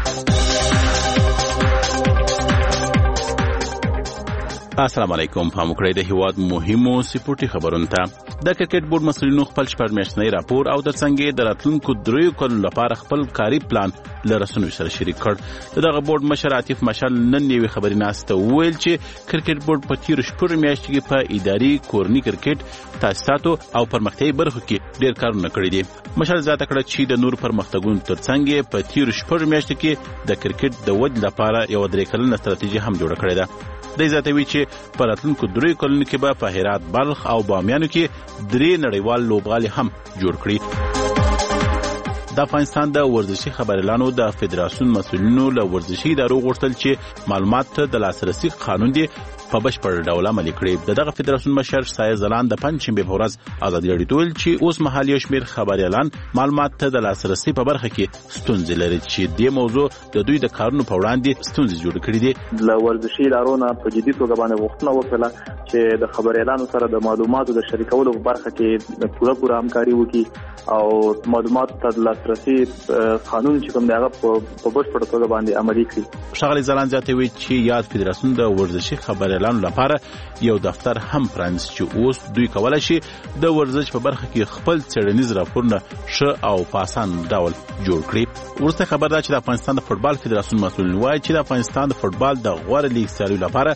السلام علیکم. پام وکړئ د هیواد مهمو سپورتي خبرونو ته. د کرکټ بورډ مسؤلینو خپل شپږمیاشتنی راپور او د څنګه د راتلونکو 3 کلونو لپاره خپل کاري پلان له رسنیو سره شریک کړ. دغه بورډ مشر عاطف مشال نن یوې خبري ناسته ویل چې کرکټ بورډ په تیر شپږ میاشتو کې په اداري کورنی کرکټ تاسیساتو او پرمختیايي برخو کې ډېر کارونه کړی دي. مشال زیاته کړه چې د نور پرمختګونو ترڅنګ په تیر شپږ میاشتو کې د کرکټ د ودې لپاره یو 3 کلنه ستراتیژي هم جوړه کړې ده. د زیاتوي چې په راتلونکو 3 کلونو کې به په هرات، بلخ او بامیانو کې 3 نړیوال لوبغالي هم جوړ کړي. د افغانستان د ورزشي خبريالانو د فدراسیون مسؤلینو له ورزشي ادارو غوښتل چې معلومات د لاسرسي قانون دی په بشپړ ډول عملي کړي. دغه فدراسیون مشر سایه زلان د پنځشنبه په ورځ آزادي رادیو ته ویل چې اوس مهال یو شمېر خبريالان معلومات ته د لاسرسي په برخه کې ستونزې لري چې د موضوع د دوی د کارونو په وړاندې ستونزې جوړ کړي دي. د ورزشي ادارو نه په جدي توګه باندې غوښتنه وکړه چې د خبريالانو سره د معلوماتو د شریکولو په برخه کې د پوره همکاري وکړي او معلومات ته د لاسرسي قانون چې کوم دی هغه په بشپړ توګه باندې عملي کړي. ښاغلي زلان زیاتوي چې یاد فدراسیون د ورزشي خبريالانو لپاره یو دفتر هم پرانیست چې اوس دوی کولای شي د ورزش په برخه کې خپل څېړنیز راپورونه ښه او په اسان ډول جوړ کړي. وروسته خبر ده چې د افغانستان د فوټبال فدراسیون مسؤلین وایي چې د افغانستان د فوټبال د غوره لیګ سیالیو لپاره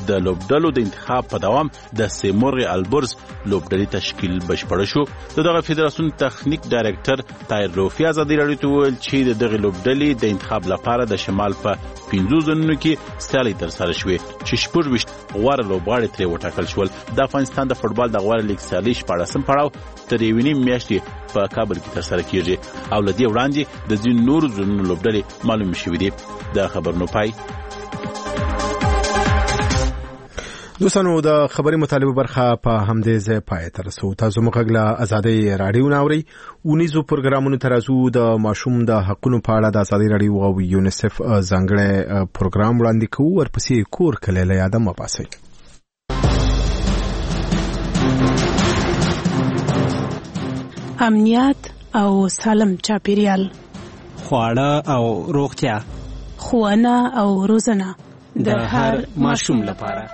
د لوبډلو د انتخاب په دوام د سیمورغ البرز لوبډلې تشکیل بشپړ شو. دغه فدراسیون تخنیک ډایرکټر تایر روفي ازادي راډیو ته وویل چې دغه لوبډلې د انتخاب لپاره د شمال په 15 ځایونو کې سیالي ترسره شوې چې 26 غوره لوبغاړي ترې وټاکل شول. د افغانستان د فوټبال د غوره لیګ سیالي 14 پړاو تر 1.5 میاشتې په کابل کې ترسره کیږي او لدی وړاندې د ځینو نورو ځایونو لوبډلې معلوم شوې دي. د خبرونو پای. دوستانو د خبري مطالبه برخه په همدې ځای پای ته رسو. تاسو موږ له ازادي رادیو ناوري ونیزو پروګرامونو ترازو د ماشوم د حقونو په اړه د ازادي رادیو او یونیسف ځانګړی پروګرام وړاندې کوو. ورپسې کور کله له یاده مباسي. امنیت او سالم چاپیریال، خواړه او روغتیا، ښوونه او روزنه د هر ماشوم لپاره.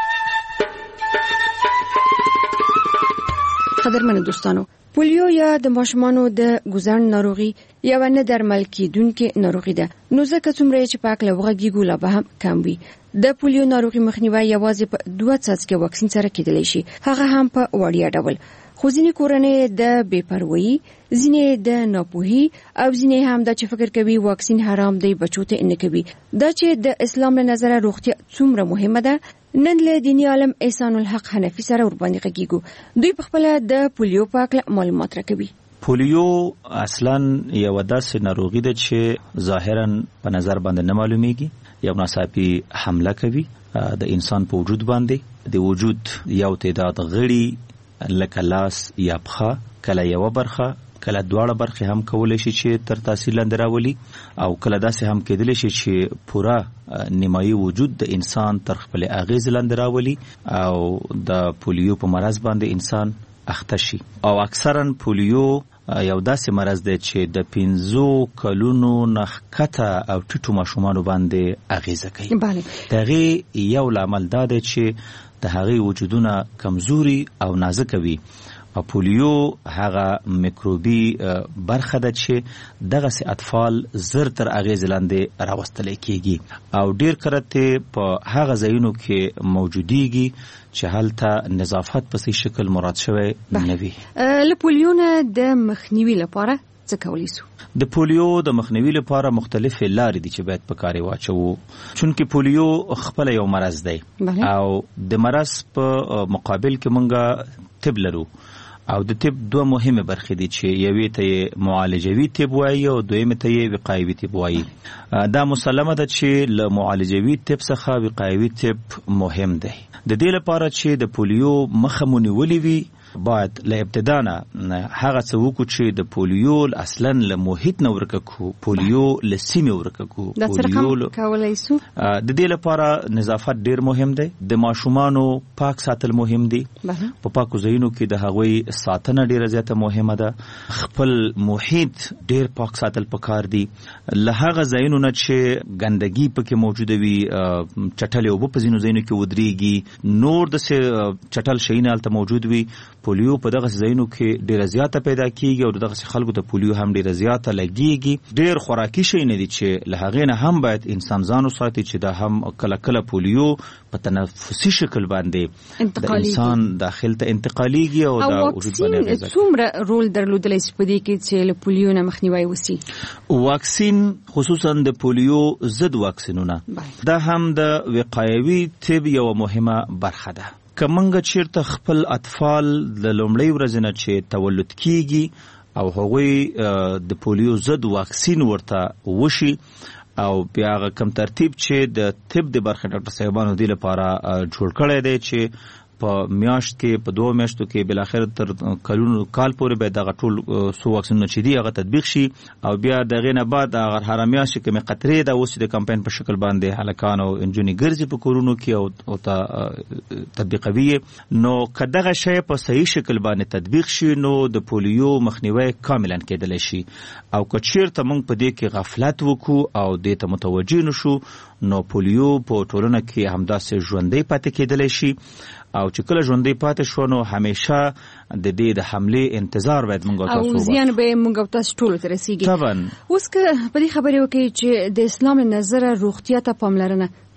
قدرمنو دوستانو، پولیو یا د ماشومانو د ګوزن ناروغي یو نه درمل کیدونکې ناروغي ده. نو ځکه څومره چې پاک لوغږیږو لا به هم کم وي. د پولیو ناروغي مخنیوي یوازې په 2 څاڅکي واکسین سره کېدلی شي، هغه هم په وړیا ډول. خو ځینې کورنۍ د بېپروایي، ځینې د ناپوهي او ځینې هم د چې فکر کوي واکسین حرام دی بچو ته نه کوي. دا چې د اسلام له نظره روغتیا څومره مهمه ده، نن له دیني عالم احسان الحق حنفي سره ورباندې غږیږو. دوی په خپل د پولیو په اړه معلومات راکوي. پولیو اصلا یو داسې ناروغي ده چې ظاهرا په نظر باندې نه معلومیږي. یو ناڅاپي حمله کوي د انسان په وجود باندې. د وجود یو تعداد غړي لکه لاس یا پښه، کله یو برخه کله دواړه برخې هم کولای شي چې تر تاثیر لاندې راولي، او کله داسې هم کېدلی شي چې پوره نیمایي وجود د انسان تر خپل اغیز لاندې راولي او د پولیو په مرض باندې انسان اخته شي. او اکثرا پولیو یو داسې مرض دی چې د 15 کلونو نه ښکته او ټیټو ماشومانو باندې اغیزه کوي. دغه یو لامل دا دی چې د هغې وجودونه کمزوري او نازک وي. پولیو هغه میکروبي برخه ده چې دغه سي اطفال زر تر اغیز لاندې راوستل کیږي او ډیر کرته په هغه ځایونو کې موجوديږي چې هلته نظافت په شکل مراد شوی نه وي. له پولیو نه د مخنیوي لپاره څه کولی سو؟ د پولیو د مخنیوي لپاره مختلف لارې دي چې باید په کار واچو، چونکه پولیو خپل یو مرض دی او د مرض په مقابل کې مونږه طب لرو او د طب دوه مهمه برخې دي چې یوې ته معالجوي طب وایي او دویمه ته وقایوي طب وایي. دا مسلمه ده چې له معالجوي طب څخه وقایوي طب مهم دی. د دې لپاره چې د پولیو مخه مونیولې وي باید له ابتدا نه هغه څه وکړو چې د پولیو اصلا له محیط نه ورککو، پولیو له سیمې ورککو. دا څرګند کولای سو. د دې لپاره نظافت ډیر مهم دی. د ماشومانو پاک ساتل مهم دي. په پاکو ځایونو کې د هغوی ساتنه ډیره زیاته مهمه ده. خپل محیط ډیر پاک ساتل پکار دي. له هغه ځایونو نه چې ګندګي پکې موجوده وي، چټلې اوبه په ځینو ځایونو کې ودرېږي، نور د چټل شیونه هلته موجود وي. پولیو په دغه ځایونو کې ډیره زیاته پیدا کیږي او دغه خلکو ته پولیو هم ډیره زیاته لګیږي. ډیر خوراکي شي نه دي چې له هغې نه هم باید انسان ځان وساتي چې دا هم کله کله پولیو په تنفسي شکل باندې د انسان داخل ته انتقالیږي او دا وجود باندې اغیزه کوي. څومره رول درلودلی شي په دې کې چې له پولیو نه مخنیوي وسی؟ واکسین خصوصا د پولیو ضد واکسینونه دا هم د وقایوي طب یو مهمه برخه ده. کمنګ چیرته خپل اطفال د لومړی ورځ نه چې تولد کیږي او هغوی د پولیو ضد واکسین ورته وشي او بیا هغه کم ترتیب چې د طب د برخې ډاکټر صاحبانو دی لپاره جوړ کړی دی چې په میاشت کې په 2 میاشتو کې بل اخر تر کال پورې به دغه ټول سو واکسینونه چې دی هغه تطبیق شي او بیا دغه نه بعد هغه هر میاشت کې مې قطرې د اوس د کمپاین په شکل باندې هلکان او انجونی ګرځي په کورونو کې او ته تطبیقوي. نو کداغه شی په صحیح شکل باندې تطبیق شي نو د پولیو مخنیوي کاملا کېدلی شي. او کچیرته موږ په دې کې غفلت وکړو او دې ته متوجه نشو نو پولیو په ټولنه کې همداسې ژوندۍ پاتې کېدلی شي او چې کله ژوندۍ پاتې شو نو همیشه د دې د حملې انتظار باید موږ تاسو او زیان به موږ تاسو ټول ته رسیږي. طبعا اوس که په دې خبرې وکړي چې د اسلام نظر روغتیا ته پاملرنه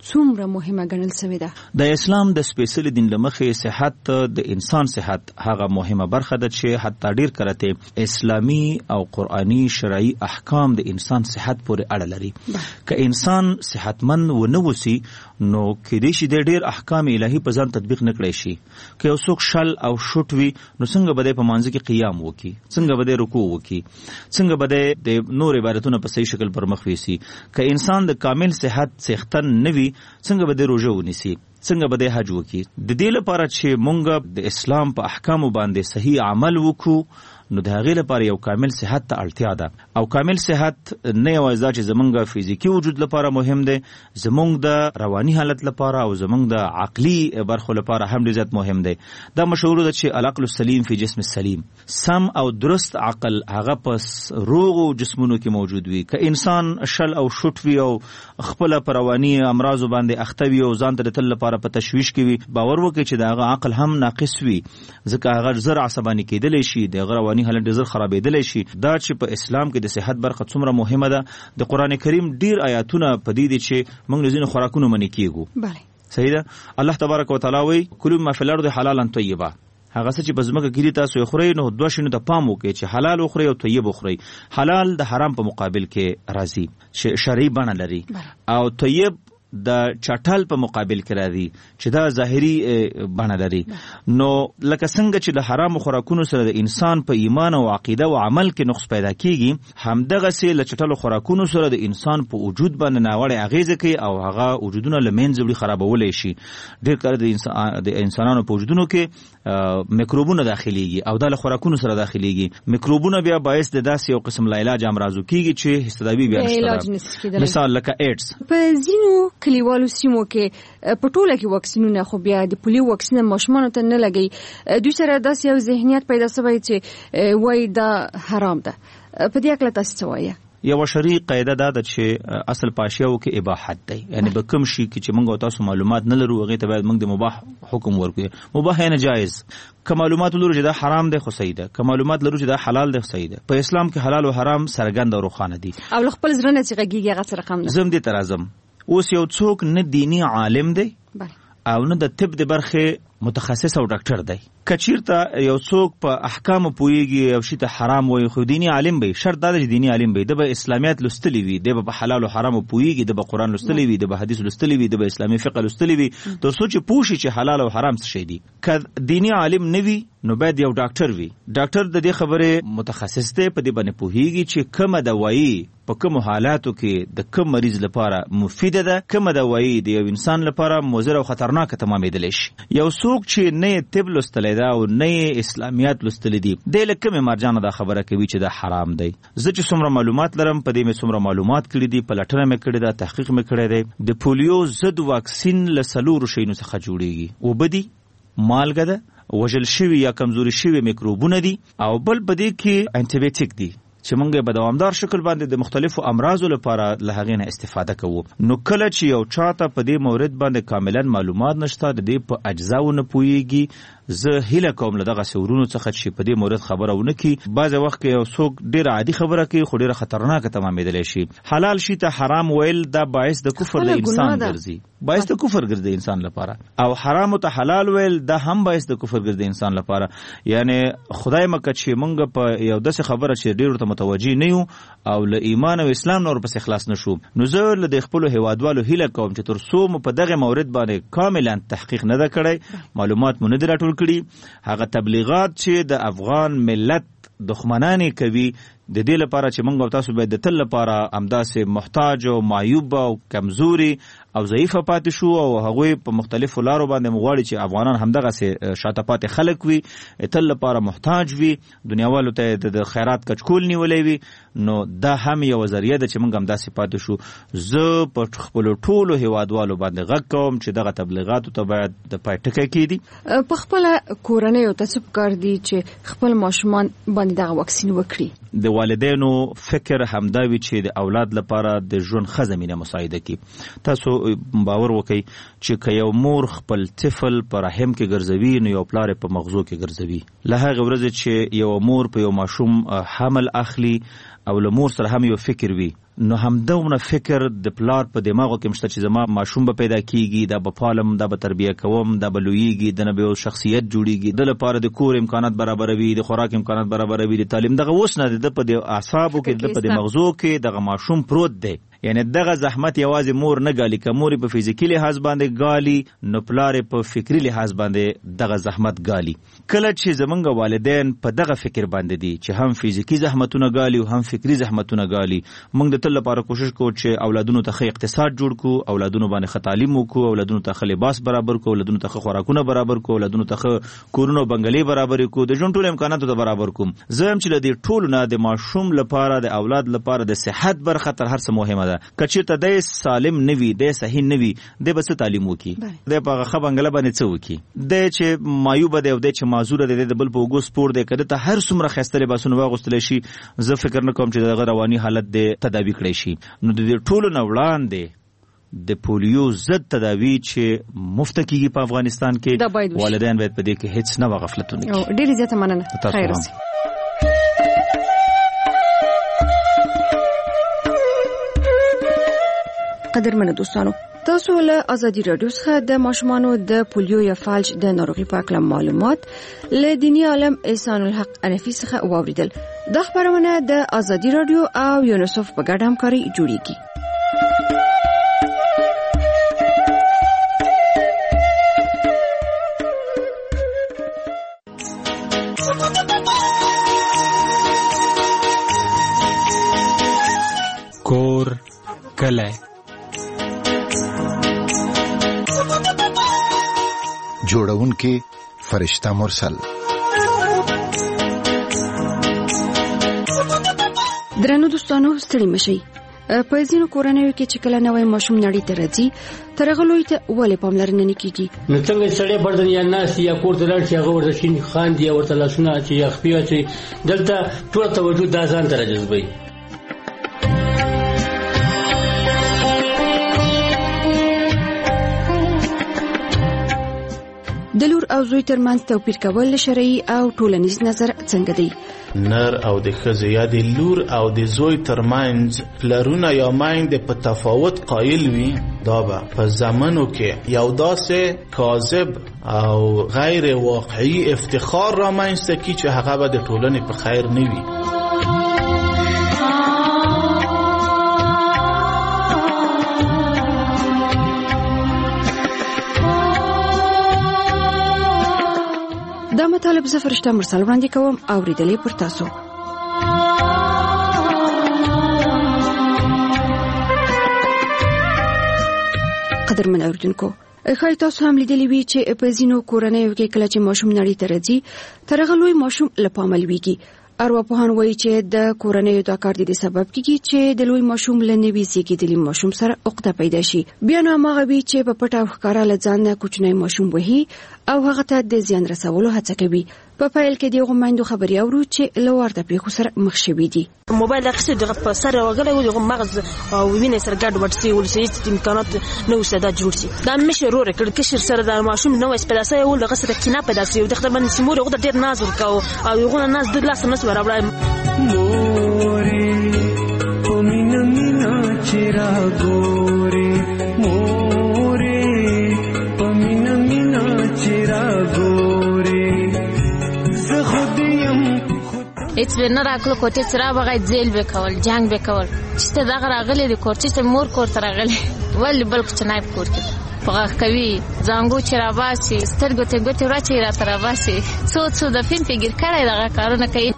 څومره مهمه ګڼل شوې ده؟ د اسلام د سپیشل دین لمخې صحت د انسان صحت هغه مهمه برخه ده چې حتی ډیر کرته اسلامي او قرآني شرعي احکام د انسان صحت پورې اړه لري. که انسان صحتمند و نه وسی نو کېدای شي د ډیر احکام الهي په ځان تطبیق نه کړی شي. که یو څوک شل او شوټ وي نو څنګه به په مانځ کې قیام وکي، څنګه به رکوع وکي، څنګه به د نور عبادتونو په صحیح شکل پر مخ ويسي. که انسان د کامل صحت څښتن نوي څنګه به روزه ونیسي، څنګه به حج وکي. د دې لپاره چې مونږ د اسلام په احکامو باندې صحیح عمل وکړو نو د هغې لپاره یو کامل صحت ته اړتیا ده. او کامل صحت نه یوازې دا چې زمونږ فزیکي وجود لپاره مهم دی، زمونږ د رواني حالت لپاره او زمونږ د عقلي برخو لپاره هم ډېر زیات مهم دی. دا مشهور ده چې العقل السلیم فی جسم السلیم، سم او درست عقل هغه په روغو جسمونو کې موجود وي. که انسان شل او شوټ وي او خپل په رواني امراضو باندې اخته وي او ځان ته د تل لپاره په تشویش کې وي، باور وکړئ چې د هغه عقل هم ناقص وي، ځکه هغه زر عصباني کېدلی شي، د هغه رواني حالت ډېر زر خرابېدلی شي. دا چې په اسلام کې د صحت برخه څومره مهمه ده، د قرآن کریم ډیر آیاتونه په دې دي چې موږ له ځینو خوراکونو منع کیږو. صحیح ده. الله تبارک وتعالی وایي کلوا مما فی الارض حلالا طیبا. هغه څه چې په ځمکه کې دي تاسو یې خورئ نو دوه شیانو ته پام وکړئ چې حلال وخورئ او طیب وخورئ. حلال د حرام په مقابل کې راځي چې شرعي بڼه لري، او طیب د چټل په مقابل کې راځي چې دا ظاهري بڼه لري. نو لکه څنګه چې د حرام خوراکونو سره د انسان په ایمان او عقیده او عمل کې نقص پیدا کیږي، همدغسې له چټلو خوراکونو سره د انسان په وجود باندې ناوړه اغیزه کوي او هغه وجودونه له منځه وړي، خرابولی شي. ډېر کله د انسانانو په وجودونو کې میکروبونه داخليږي او دا له خوراکونو سره داخليږي. میکروبونه بیا باعث د داسې یو قسم لا علاج امراضو کیږي چې هستداوی بیا نشته. مثال لکه ایډز. په ځینو کلیوالو سیمو کې په ټوله کې واکسینونه خو بیا د پولیو واکسین ماشومانو ته نه لګي. دوی سره داسې یو ذهنیت پیدا شوی چې وایي دا حرام ده. په دې اړه تاسو څه وایئ؟ یو شرعي قاعده ده چې اصل پاشیاو کې اباحت دی، یعنی به کوم شي کې چې موږ تاسو معلومات نه لرو هغه ته باید موږ د مباح حکم ورکړو. مباح نه جایز. که معلومات لرو چې دا حرام دی خو صحیح ده، که معلومات لرو چې دا حلال دی خو صحیح ده. په اسلام کې حلال او حرام څرګند او روښانه دي. او خپل زړه نه چې غږیږي هغه څه رقم نه. زم دې ترازم اوس یو څوک نه دینی عالم دی او نه د طب د برخه متخصص او ډاکټر دی. کچیرته یو څوک په احکام پوهیږي او شی ته حرام وایي خو دینی عالم به، شرط دا دی دینی عالم به، د اسلامیات لستلی وي، د په حلال او حرام پوهیږي، د قرآن لستلی وي، د حدیث لستلی وي، د اسلامي فقه لستلی وي، تر څو چې پوښي چې حلال او حرام څه شي دي. که دینی عالم نه وي نو باید یو ډاکټر وي. ډاکټر د دې خبره متخصص دی، په دې باندې پوهیږي چې کومه دوايي په کوم حالاتو کې د کوم مریض لپاره مفیده ده، کومه دوايي د یو انسان لپاره مضر او خطرناک تمامېدلی شي. یو څوک چې نه طب لستلی ده او نه اسلامیات لستلی دي، دی له کومې مرجانه دا خبره کوي چې دا حرام دی. زه چې څومره معلومات لرم په دې مې څومره معلومات کړي دي، پلټنه مې کړې ده، تحقیق مې کړی دی. د پولیو ضد واکسین له 4 شیانو څخه جوړیږي. اوبه دي، مالګه ده، وژل شوي یا کمزوري شوي میکروبونه دي، او بل په دې کې انټي بایوټیک دي چې موږ په دوامدار شکل باندې د مختلفو امراضو لپاره له هغې نه استفاده کوو. نو کله چې یو چاته په دې مورد باندې کاملا معلومات نشته، د دې په اجزاو نه پوهیږي، زه هیله کوم له دغه سورونو څخه چې په دې مورد خبره ونه کړي. بعض وخت کې یو څوک ډېر عادي خبره کوي خو ډېره خطرناکه تمامېدلی شي. حلال شي ته حرام ویل دا باعث د کفر د انسان ګرځي، باعث د کفر ګرځي انسان لپاره، او حرام ته حلال ویل دا هم باعث د کفر ګرځي انسان لپاره. یعنی خدای مکه چې موږ په یو داسې خبره چې ډېر ورته متوجه نه یو او له ایمان او اسلام نور پسې خلاص نشو، نو زه له د خپلو هیوادوالو هیله کوم چې تر څو مو په دغه مورد باندې کاملا تحقیق نه ده کړی، معلومات مو نه دي راټول کړي، هغه تبلیغات چې د افغان ملت دښمنانی کوي د دې لپاره چې موږ تاسو باید د تل لپاره همداسې محتاج او معیوب او کمزوري او ضعیفه پاتې شو، او هغوی په مختلفو لارو باندې مغواړي چې افغانان همدغسې شاته پاتې خلک وي، تل لپاره محتاج وي، دنیاوالو ته د خیرات کچکول نیولی وي. نو دا هم یو ذریعه ده چې موږ همداسې پاتې شو. زه په خپلو ټولو هیوادوالو باندې غږ کوم چې دغه تبلیغاتو ته باید د پای ټکی کېږدي. په خپله کورنیو ته څه پکار دي چې خپل ماشومان باندې دغه واکسین وکړي؟ د والدینو فکر همدا وي چې د اولاد لپاره د ژوند ښه زمینه مساعده کړي. تاسو باور وکړئ چې که یو مور خپل طفل په رحم کې ګرځوي نو یو پلار په مغزو کې ګرځوي. له هغې ورځې چې یو مور په یو ماشوم حمل اخلي او له مور سره هم یو فکر وي نو همدغه فکر د پلار په دماغو کې مشته چې زما ماشوم به پیدا کیږي، دا به پالم، دا به تربیه کوم، دا به لویږي، د نبی او شخصیت جوړیږي، د لپاره د کور امکانات برابروي، د خوراک امکانات برابروي، د تعلیم دغه اوس نه د په اعصابو کې د په مغزو کې دغه ماشوم پروت دی. یعنی دغه زحمت یوازې مور نه ګالي، که مور په فزیکی لحاظ باندې ګالي نو پلار په فکری لحاظ باندې دغه زحمت ګالي. کله چې زمونږ والدین په دغه فکر باندې دي چې هم فزیکی زحمتونه ګالي او هم فکری زحمتونه ګالي، موږ د تل لپاره کوشش کوو چې اولادونو ته ښه اقتصاد جوړ کړو، اولادونو باندې ښه تعلیم وکړو، اولادونو ته ښه لباس برابر کړو، اولادونو ته ښه خوراکونه برابر کړو، اولادونو ته ښه کورونه او بنګلې برابر کړو، د ژوند ټول امکانات ته برابر کوم. زه هم چې د دې ټولو نه د ماشوم لپاره، د اولاد لپاره د صحت برخه تر هر څه مهمه ده. کچېرته سالم نوي، د صحیح نوي، د به څه تعلیم وکي، د په هغه بنګله باندې څه وکي، د چې مایوب دی او د چې معذور دی، د بل په وګو سپور دی، کده ته هر څومره خسته لباسونه واغوستل شي، زه فکر نه کوم چې دغه رواني حالت د تداوی کړی شي. نو د دې ټولو نه وړاندې د پولیو ضد تداوی چې مفت کیږي په افغانستان کې، والدین باید په دې کې هیڅ نه غفلت ونه کړي. ډېر زیاته مننه. خیر اوسئ. قدرمنو دوستانو، تاسو له ازادي رادیو څخه د ماشومانو د پولیو یا فالج د ناروغي په اړه معلومات له دیني عالم احسان الحق انفي څخه واوریدل. دا خبرونه د ازادي رادیو او یونیسف په ګډه همکاري جوړیږي. کور کلی جوړونکي فرشته مرسل. درنو دوستانو، ستړي مشئ. په ځینو کورنیو کې چې کله نوی ماشوم نړۍ ته راځي، تر هغه لوی ته ولې پاملرنه نه کیږي؟ نو څنګه سړی بردن یا ناس یا کور ته لاړ شي، هغه ورته شین خاندي او ورته لاسونه چې یا خپې اچوي، دلته ټول توجه دا ځان ته راجذبوي. د لور او زوی ترمنځ توپیر کول له شرعي او ټولنیز نظر څنګه دی؟ نر او د ښځې یا د لور او د زوی ترمنځ پلرونه یا میندې په تفاوت قایل وي، دا به په زمانو کې یو داسې کاذب او غیر واقعي افتخار رامنځته کړي چې هغه به د ټولنې په خیر نه وي. دا مطالب زه فرشته مرسل وړاندې کوم، اوریدلې پر تاسو. قدرمن اوریدونکو، ښایي تاسو هم لیدلی وي چې په ځینو کورنیو کې کله چې ماشوم نړۍ ته راځي، تر هغه لوی ماشوم له پامه لویږي. ارواپوهان وایي چې د کورنیو دا کار د دې سبب کیږي چې د لوی ماشوم له نوي زیږیدلي ماشوم سره عقده پیدا شي. بیا نو هغه وي چې په پټه او ښکاره له ځان نه کوچنی ماشوم وهي او هغه ته د زیان رسولو هڅه کوي. په پیل کې دغه میندو خبري اورو چې له ورته پیښو سره مخ شوي دي. موبایل اخیستل دغه په سر وغلی و، دغه مغز او وینې سره ګډ وډ شي، ولې هیڅ امکانات نه وشته دا جوړ شي. دا مشه روره کړ کشر سره د ماشوم نو پیدا شي، ول دغه سره کینه پیدا شي، د خپل باندې سیمور غوډه ډیر ناز ورکاو او یوغه ناز د لاس نس ورابړای. مورې پمینا مینا چیرا ګورې، مورې پمینا مینا چیرا ګورې، زه خود یم هیڅ نه راکلو کوټې سره بغای ځیل وکول، جنگ وکول، چې ته دغه راغلی د کور چې مور کور ته راغلی ولې بل کوچنی کور کې پغه کوي زنګو چې را باسي، سترګو ته ګوتې راچې را تر باسي، څو د فین فکر کړی دغه کارونه کوي.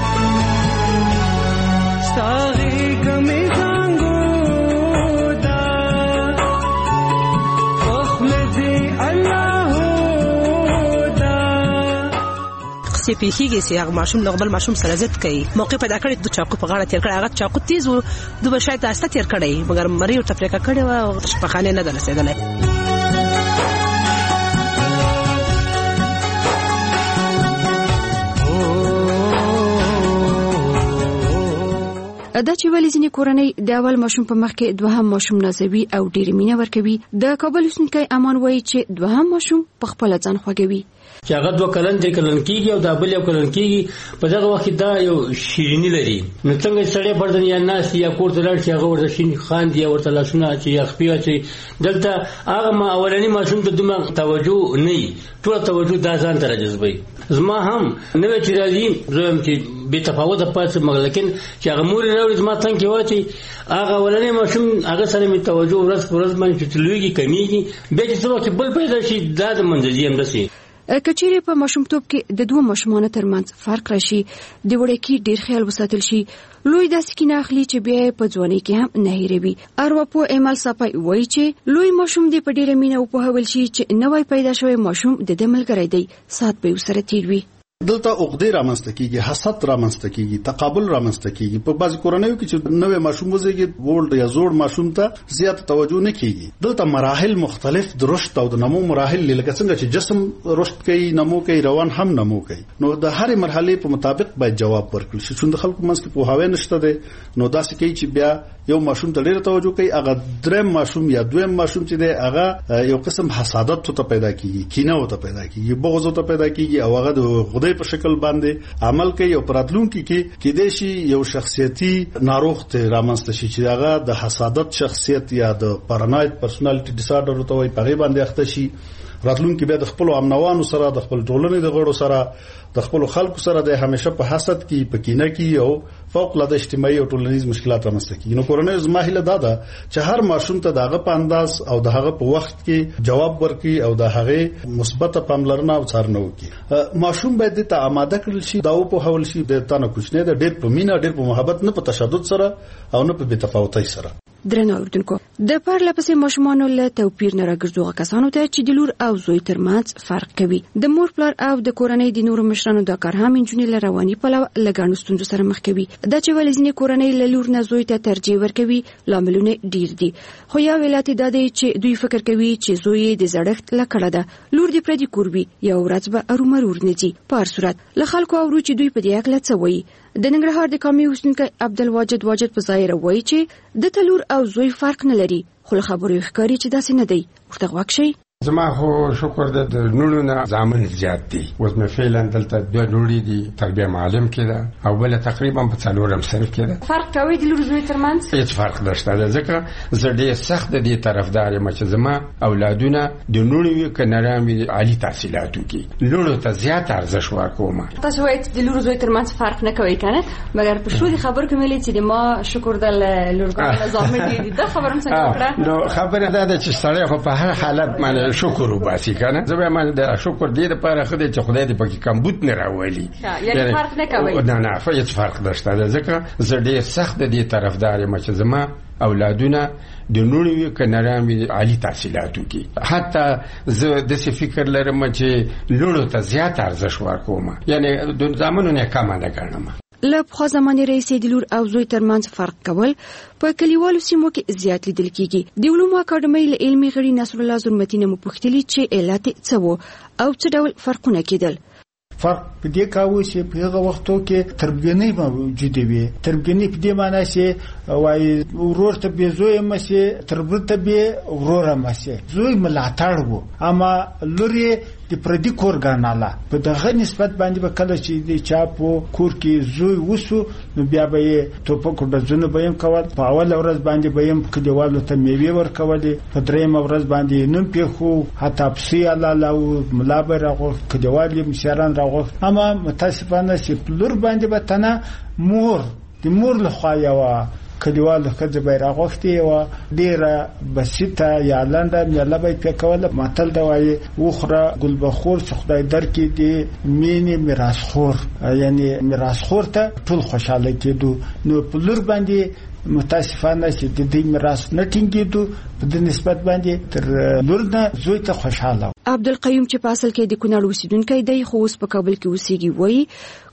ساغي کمې زنګو دا خپل دې الله دا چې پیخیږي چې هغه ماشوم له بل ماشوم سره ضد کوي. موقع پیدا کړی د چاقو په غاړه تیر کړی، هغه چاقو تیز و، دوه شاید تاسو تیر کړی، مګر مری او تفریقه کړی و او شپخانه نه درسېدل. دا چې ولې ځینې کورنۍ د اول ماشوم په مخ کې دوهم ماشوم نازوي او ډېر مینه ورکوي. د کابل اوسېدونکی امان وایي چې دوهم ماشوم په خپل ځان خوږوي چې هغه 2 کلن 3 کلن کیږي او دا بل 1 کلن کیږي. په دغه وخت دا یو شیرینی لري. نو څنګه سړی بردن یا ناس یا کور ته لاړ شي هغه ورته شین خاندي او ورته لاسونه چې یا خپیا چې دلته هغه ما اولنی ماشوم ته دماغ توجه نه ټول توجه دا ځان ته راجذبوي. زما هم نو چې راځي زم چې به تفاوت پاتې مګر لیکن چې هغه مور راوړي زما څنګه واچي هغه اولنی ماشوم هغه سره می توجه ورځ پر ورځ باندې چلويږي کمیږي به چې څو چې بل پیدا شي دا د منځي هم دسي. کچېرې په ماشومتوب کې د 2 ماشومانو ترمنځ فرق راشي د وړکي ډیر خیال وساتل شي لوی داسې کې نه اخلي چې بیا په ځواني کې هم نه هېروي. ارواپو ایمال صافی وایي چې لوی ماشوم دې په ډیره مینه او په هول شي چې نوای پیدا شوی ماشوم د ملګری دی سات به وسره تیروي. دلته عقدې رامنځته کیږي، حسد رامنځته کیږي، تقابل رامنځته کیږي. په بعض کورنیو کې چې نوې ماشوم وزيږي وولډ یا زوړ ماشوم ته زیات توجه نه کیږي. دلته مراحل مختلف د رشد او د نمو مراحل لکه څنګه چې جسم رشد کوي، نمو کوي، روان هم نمو کوي. نو د هرې مرحله په مطابق باید جواب ورکړي شي. څنګه خلکو منځ کې پوهاوی نشته دی نو داسې کوي چې بیا یو ماشوم ته ډیره توجه کوي، هغه دریم ماشوم یا دویم ماشوم چې دی هغه یو قسم حسادت ته پیدا کیږي، کینه ته پیدا کیږي، بغض ته پیدا کیږي او هغه د خدای په شکل باندې عمل کوي او پراتلونکو کې د شي یو شخصیتي ناروغ ته رامنځته شي چې هغه د حسادت شخصیت یا د پارانوید پرسنالټي ډیس آرډر ته وایي په باندې اخته شي. راتلونکو بیا د خپل امنوانو سره د خپل ټولنې د غړو سره د خپل خلکو سره د همیشه په حسد کې په کینه کې او فوق العاده اجتماعي او ټولنیز مشکلات رامنځته کیږي. نو کورنۍ زماهله دادا چې هر ماشوم ته دغه په انداز او دغه په وخت کې جواب ورکړي او د هغه مثبت پاملرنه او څارنه وکړي. ماشوم باید د آماده کړل شي دا په حول شي د تانه کوچنی د ډېر په مینا ډېر په محبت نه په تشدد سره او نه په بتفاوتۍ سره. درنو اوردونکو د پرله پسې ماشومانو له توپیر نه راګرځوغه کسانو ته چې د لور او زوی ترمنځ فرق کوي. د مور پلار او د کورنۍ د نورو مشرانو دا کار هم انجونې له رواني پلوه لګانو ستونزو سره مخ کوي. دا چې ولې ځینې کورنۍ له لور نه زوی ته ترجیح ورکوي لاملونه ډیر دي. خو یا ولایت دا دی چې دوی فکر کوي چې زوی د زړښت لکړه ده لور دې پردي کوربي یو ورځ به ارومرور نه دي. په هر صورت له خلکو اورو چې دوی په دې اړه څه وایي. د ننګرهار د قومي اوسېدونکی عبدالواجد واجد په ظاهر وایي چې د تلور او زوی فرق نه لري خو خبرو ښکاري چې داسې نه دی. ورته غوږ شئ. زما خو شکر د نونو نه زامن زیات دي. اوس مې فعلا دلته 2 نوړي دي تربیه معلم کې ده او بل تقریبا په 4 صنف کې ده. فرق کوي د لور زوی ترمنځ؟ هیڅ فرق نشته. ځکه زه ډېر سخت د دې طرفدار یم چې زما اولادونه د نونو وي کنارامي عالی تحصیلات وکړي. لونو ته زیات ارزښت ورکوم. تاسو وایئ د لور زوی ترمنځ فرق نه کوي کنه مګر په شو دي خبر کومې چې ما شکر د لورګانو زامن دي دا خبرم څنګه وکړه. نو خبره ده چې سړی خو په هر حالت باندې شکر وباسي کنه. زه به د شکر دې لپاره خدای چې خدای دې پکې کمبود نه راولي. یعنی فرق نه کوي. نه هیڅ فرق نشته. ځکه زه ډېر سخت د دې طرفدار یم چې زما اولادونه د نونو وی کنارامي عالی تحصیلات وکړي. حتی زه د څه فکر لرم چې لونو ته زیات ارزښت ورکوم. یعنی د زمانو نه کم نه ګڼم. له پخوا زمانې راهیسې د لور او زوی ترمنځ فرق کول په کلیوالو سیمو کې زیات لیدل کیږي. د علومو اکاډمۍ له علمي غړي نصر الله زرمتي نه مو پوښتلي چې علت څه وو او څه ډول فرقونه کېدل. فرق په دې کاوه چې په هغه وختو کې تربګنۍ موجوده وي. تربګنۍ په دې معنی چې وایي ورور ته به زوی مشه تربر ته به ورور مشه زوی ملاتړ وو اما لوري د پردي کور ګرناله په دغه نسبت باندې به کله چې د چاپو کور کې زوی وسو نو بیا به ټوپک د زونه به کول په اول ورځ باندې به هم کډیوالو ته میوه ورکولې په دریم ورځ باندې نوم پیخو حتی پسې الله لاو ملابر راغو کډیوالي مشران راغو اما متاسفانه چې لور باندې به تنه مور د مور له خوا یو کلیوالو خځه بیرغ وختي او ډیره بسيطه یا لنډه مله به پکوله ماتل دا وایي وخره ګلبخور چې خدای درکې دی مینه میراثخور یعنی میراثخور ته ټول خوشاله کېدو. نو په لور باندې متاسفانه چې د دې میراث نه ټینګېدو په د نسبت باندې تر لور نه زوی ته خوشاله. عبدالقیوم چې په اصل کې د کونړ اوسیدونکی دی خو اوس په کابل کې اوسېږي وایي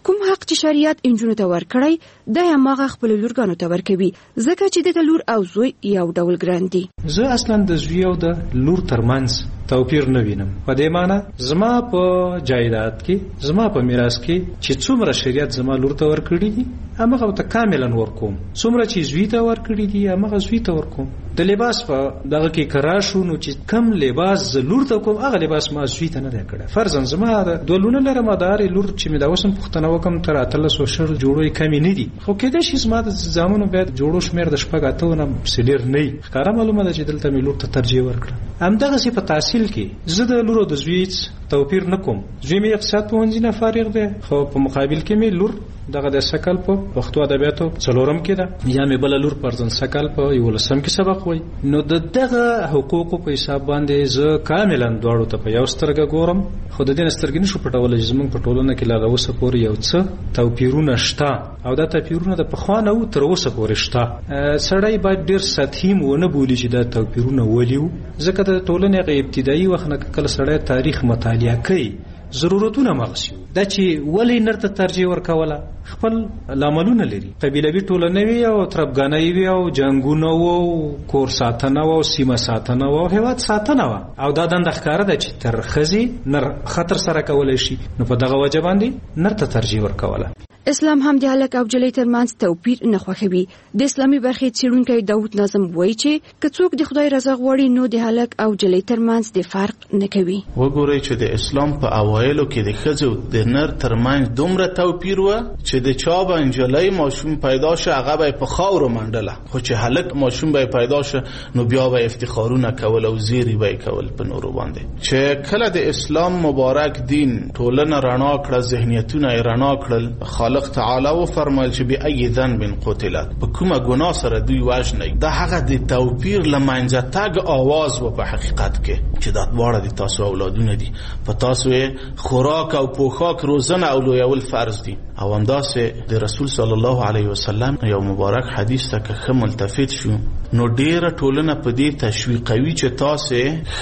کوم حق چې شریعت انجونو ته ورکړی د هماغه خپل لورګانو ته ورکوي ځکه چې د لور او زوی یو ډول ګران دي. زه اصلا د زوی او د لور ترمنځ توپیر نه وینم. په دې معنی زما په جایداد کې زما په میراث کې چې څومره شریعت زما لور ته ورکړي دي هغه ته کاملا ورکوم، څومره چې زوی ته ورکړي دي هغه زوی ته ورکوم. د لباس په دغه کې کرا شو نو چې کم لباس لور ته کوم هغه لباس ما زوی ته نه کړه. فرضاً زما د دولونه لرم دار لور چې مې دا وسم پښتنه وکم تر 1300 جوړوي کمی نه دي، خو کېدای شي زما د زامنو باید جوړو شمیر د شپږ نه سلیر نه ښکارا معلومه ده چې دلته مې لور ته ترجیح ورکړه. همدغه سي په تحصیل کې زه د لور او د زوی توپیر نه کوم. زوی مې اقتصاد پوهنځي نه فارغ دی خو په مقابل کې مې لور دغه د سکل په پښتو ادبیاتو څلورم کې ده یا مې بل لور پرځن سکل په 11م کې سبق وای. نو دغه حقوقو په حساب باندې زه کاملا دواړو ته په یو سترګه ګورم، خو د دې سترګې نشو پټول چې زمونږ په ټولنه کې لا اوسه پورې یو څه توپیرونه شته او دا توپیرونه د پخوانه او تر اوسه پورې شته. سړی باید ډیر سطحي ونه بولی چې دا توپیرونه ولیو ځکه د ټولنې غي ابتدایي وخت نه کله سړی تاریخ مطالعه کوي ضرورتونه مغسیو دا چې ولی نرته ترجیح ورکوله خپل لاملونه لري. قبیلوي ټولنه وی او تربګانای وی او جنگونه او کور ساتنه او سیمه ساتنه او هیواد ساتنه او دا دند ښکار ده چې تر خزي نر خطر سره کولای شي نو په دغه وجه باندې نرته ترجیح ورکوله. اسلام هم د هلک او جلۍ ترمنځ توپیر نه خوښوي. د اسلامي برخې څېړونکی داود ناظم وایي چې که څوک د خدای رضا غواړي نو د هلک او جلۍ ترمنځ د فرق نه کوي. وګورئ چې د اسلام په اوایلو کې د ښځو د نر ترمنځ دومره توپیر و چې د چا به نجلۍ ماشوم پیدا شه هغه به په خاورو منډله، خو چې هلک ماشوم به پیدا شه نو بیا به افتخارونه کول او زیری به کول په نورو باندې. چې کله د اسلام مبارک دین ټولنه رڼا کړه، ذهنیتونه رڼا کړل، خالق تعالی و فرمایل چې به ای ذنب قتلت، په کومه ګناه سره دوی وژني. دا هغه د توپیر لمنځه تګ आवाज و په حقیقت کې چې دا دواړه د تاسو اولادونه دي، په تاسو خوراک او پوښاک روزنه او لویول فرض دي. او همداسې د رسول صلی الله علیه وسلم یو مبارک حدیث ته که ملتفت شو نو ډیره ټولنه په دې تشویقوي چې تاسو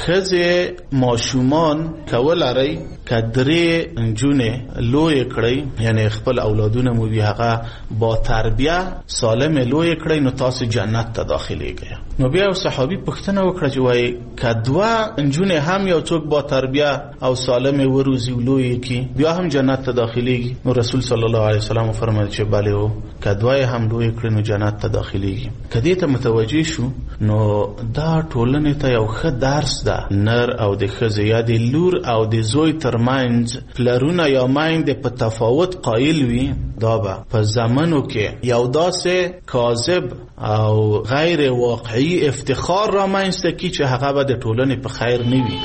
ښځې ماشومان کولای کدرې انجونه لوی کړی، یعنی خپل اولادونه مو هغه با تربیه سالم لوی کړی نو تاسو جنت ته داخليږئ. نو بیا یو صحابي پوښتنه وکړه چې وای کدوا انجونه هم یو څوک با تربیه او سالم وروزي لوی کی بیا هم جنت ته داخليږي؟ نو رسول صلی الله علیه وسلم فرمایل چې بله او کدوا هم لوی کړی نو جنت ته داخليږي. کدی ته متوجه شو نو دا ټولنه ته یو ښه درس ده. نر او د ښځې یا د لور او د زوی ترمنځ پلرونه یا میندې په تفاوت قایل وي دا به په زمانو کې یو داسې کاذب او غیر واقعي افتخار را منځته کی چې هغه به د ټولنې په خیر نه وي.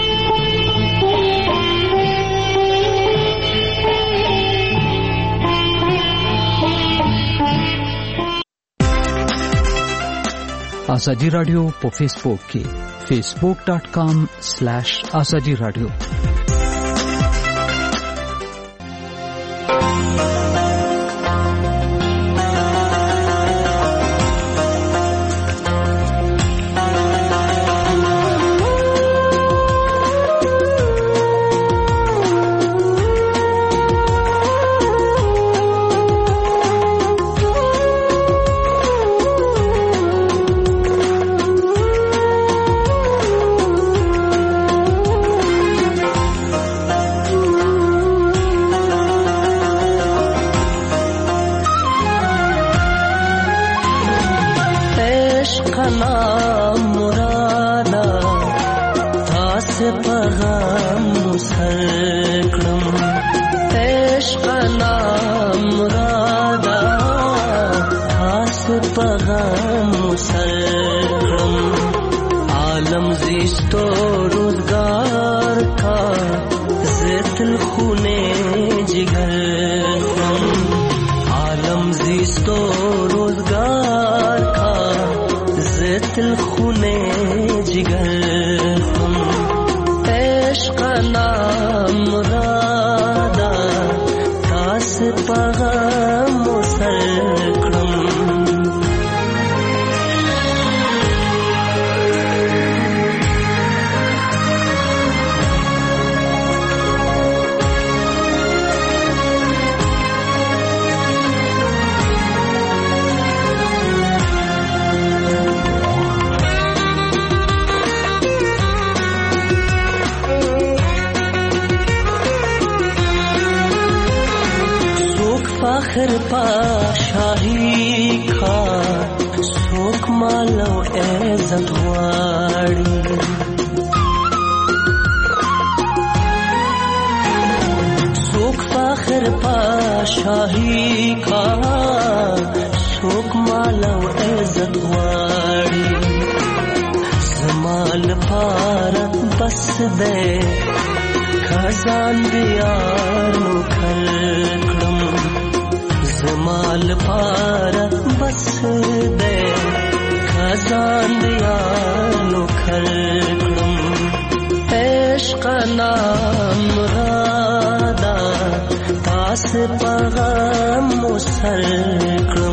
آزادی رادیو په فیسبوک کې facebook.com/azadi radio فخر پا شاهی کا سوک مالو عزت واړي سوک فخر پا شاهی کا سوک مالو عزت واړي زمال پار بس دے خزان دیارو کھلکڑم زمال پار بس دے خزان دیارو کھلکڑم عشق نام رادا تاس پغم مسلکڑم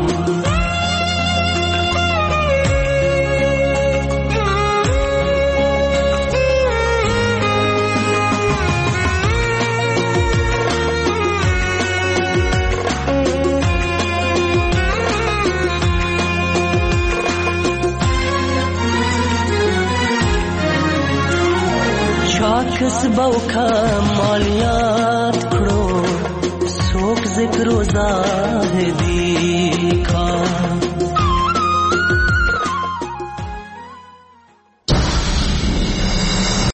کسبو کا مالیات کھڑو سوک ذکر و زاہدی کا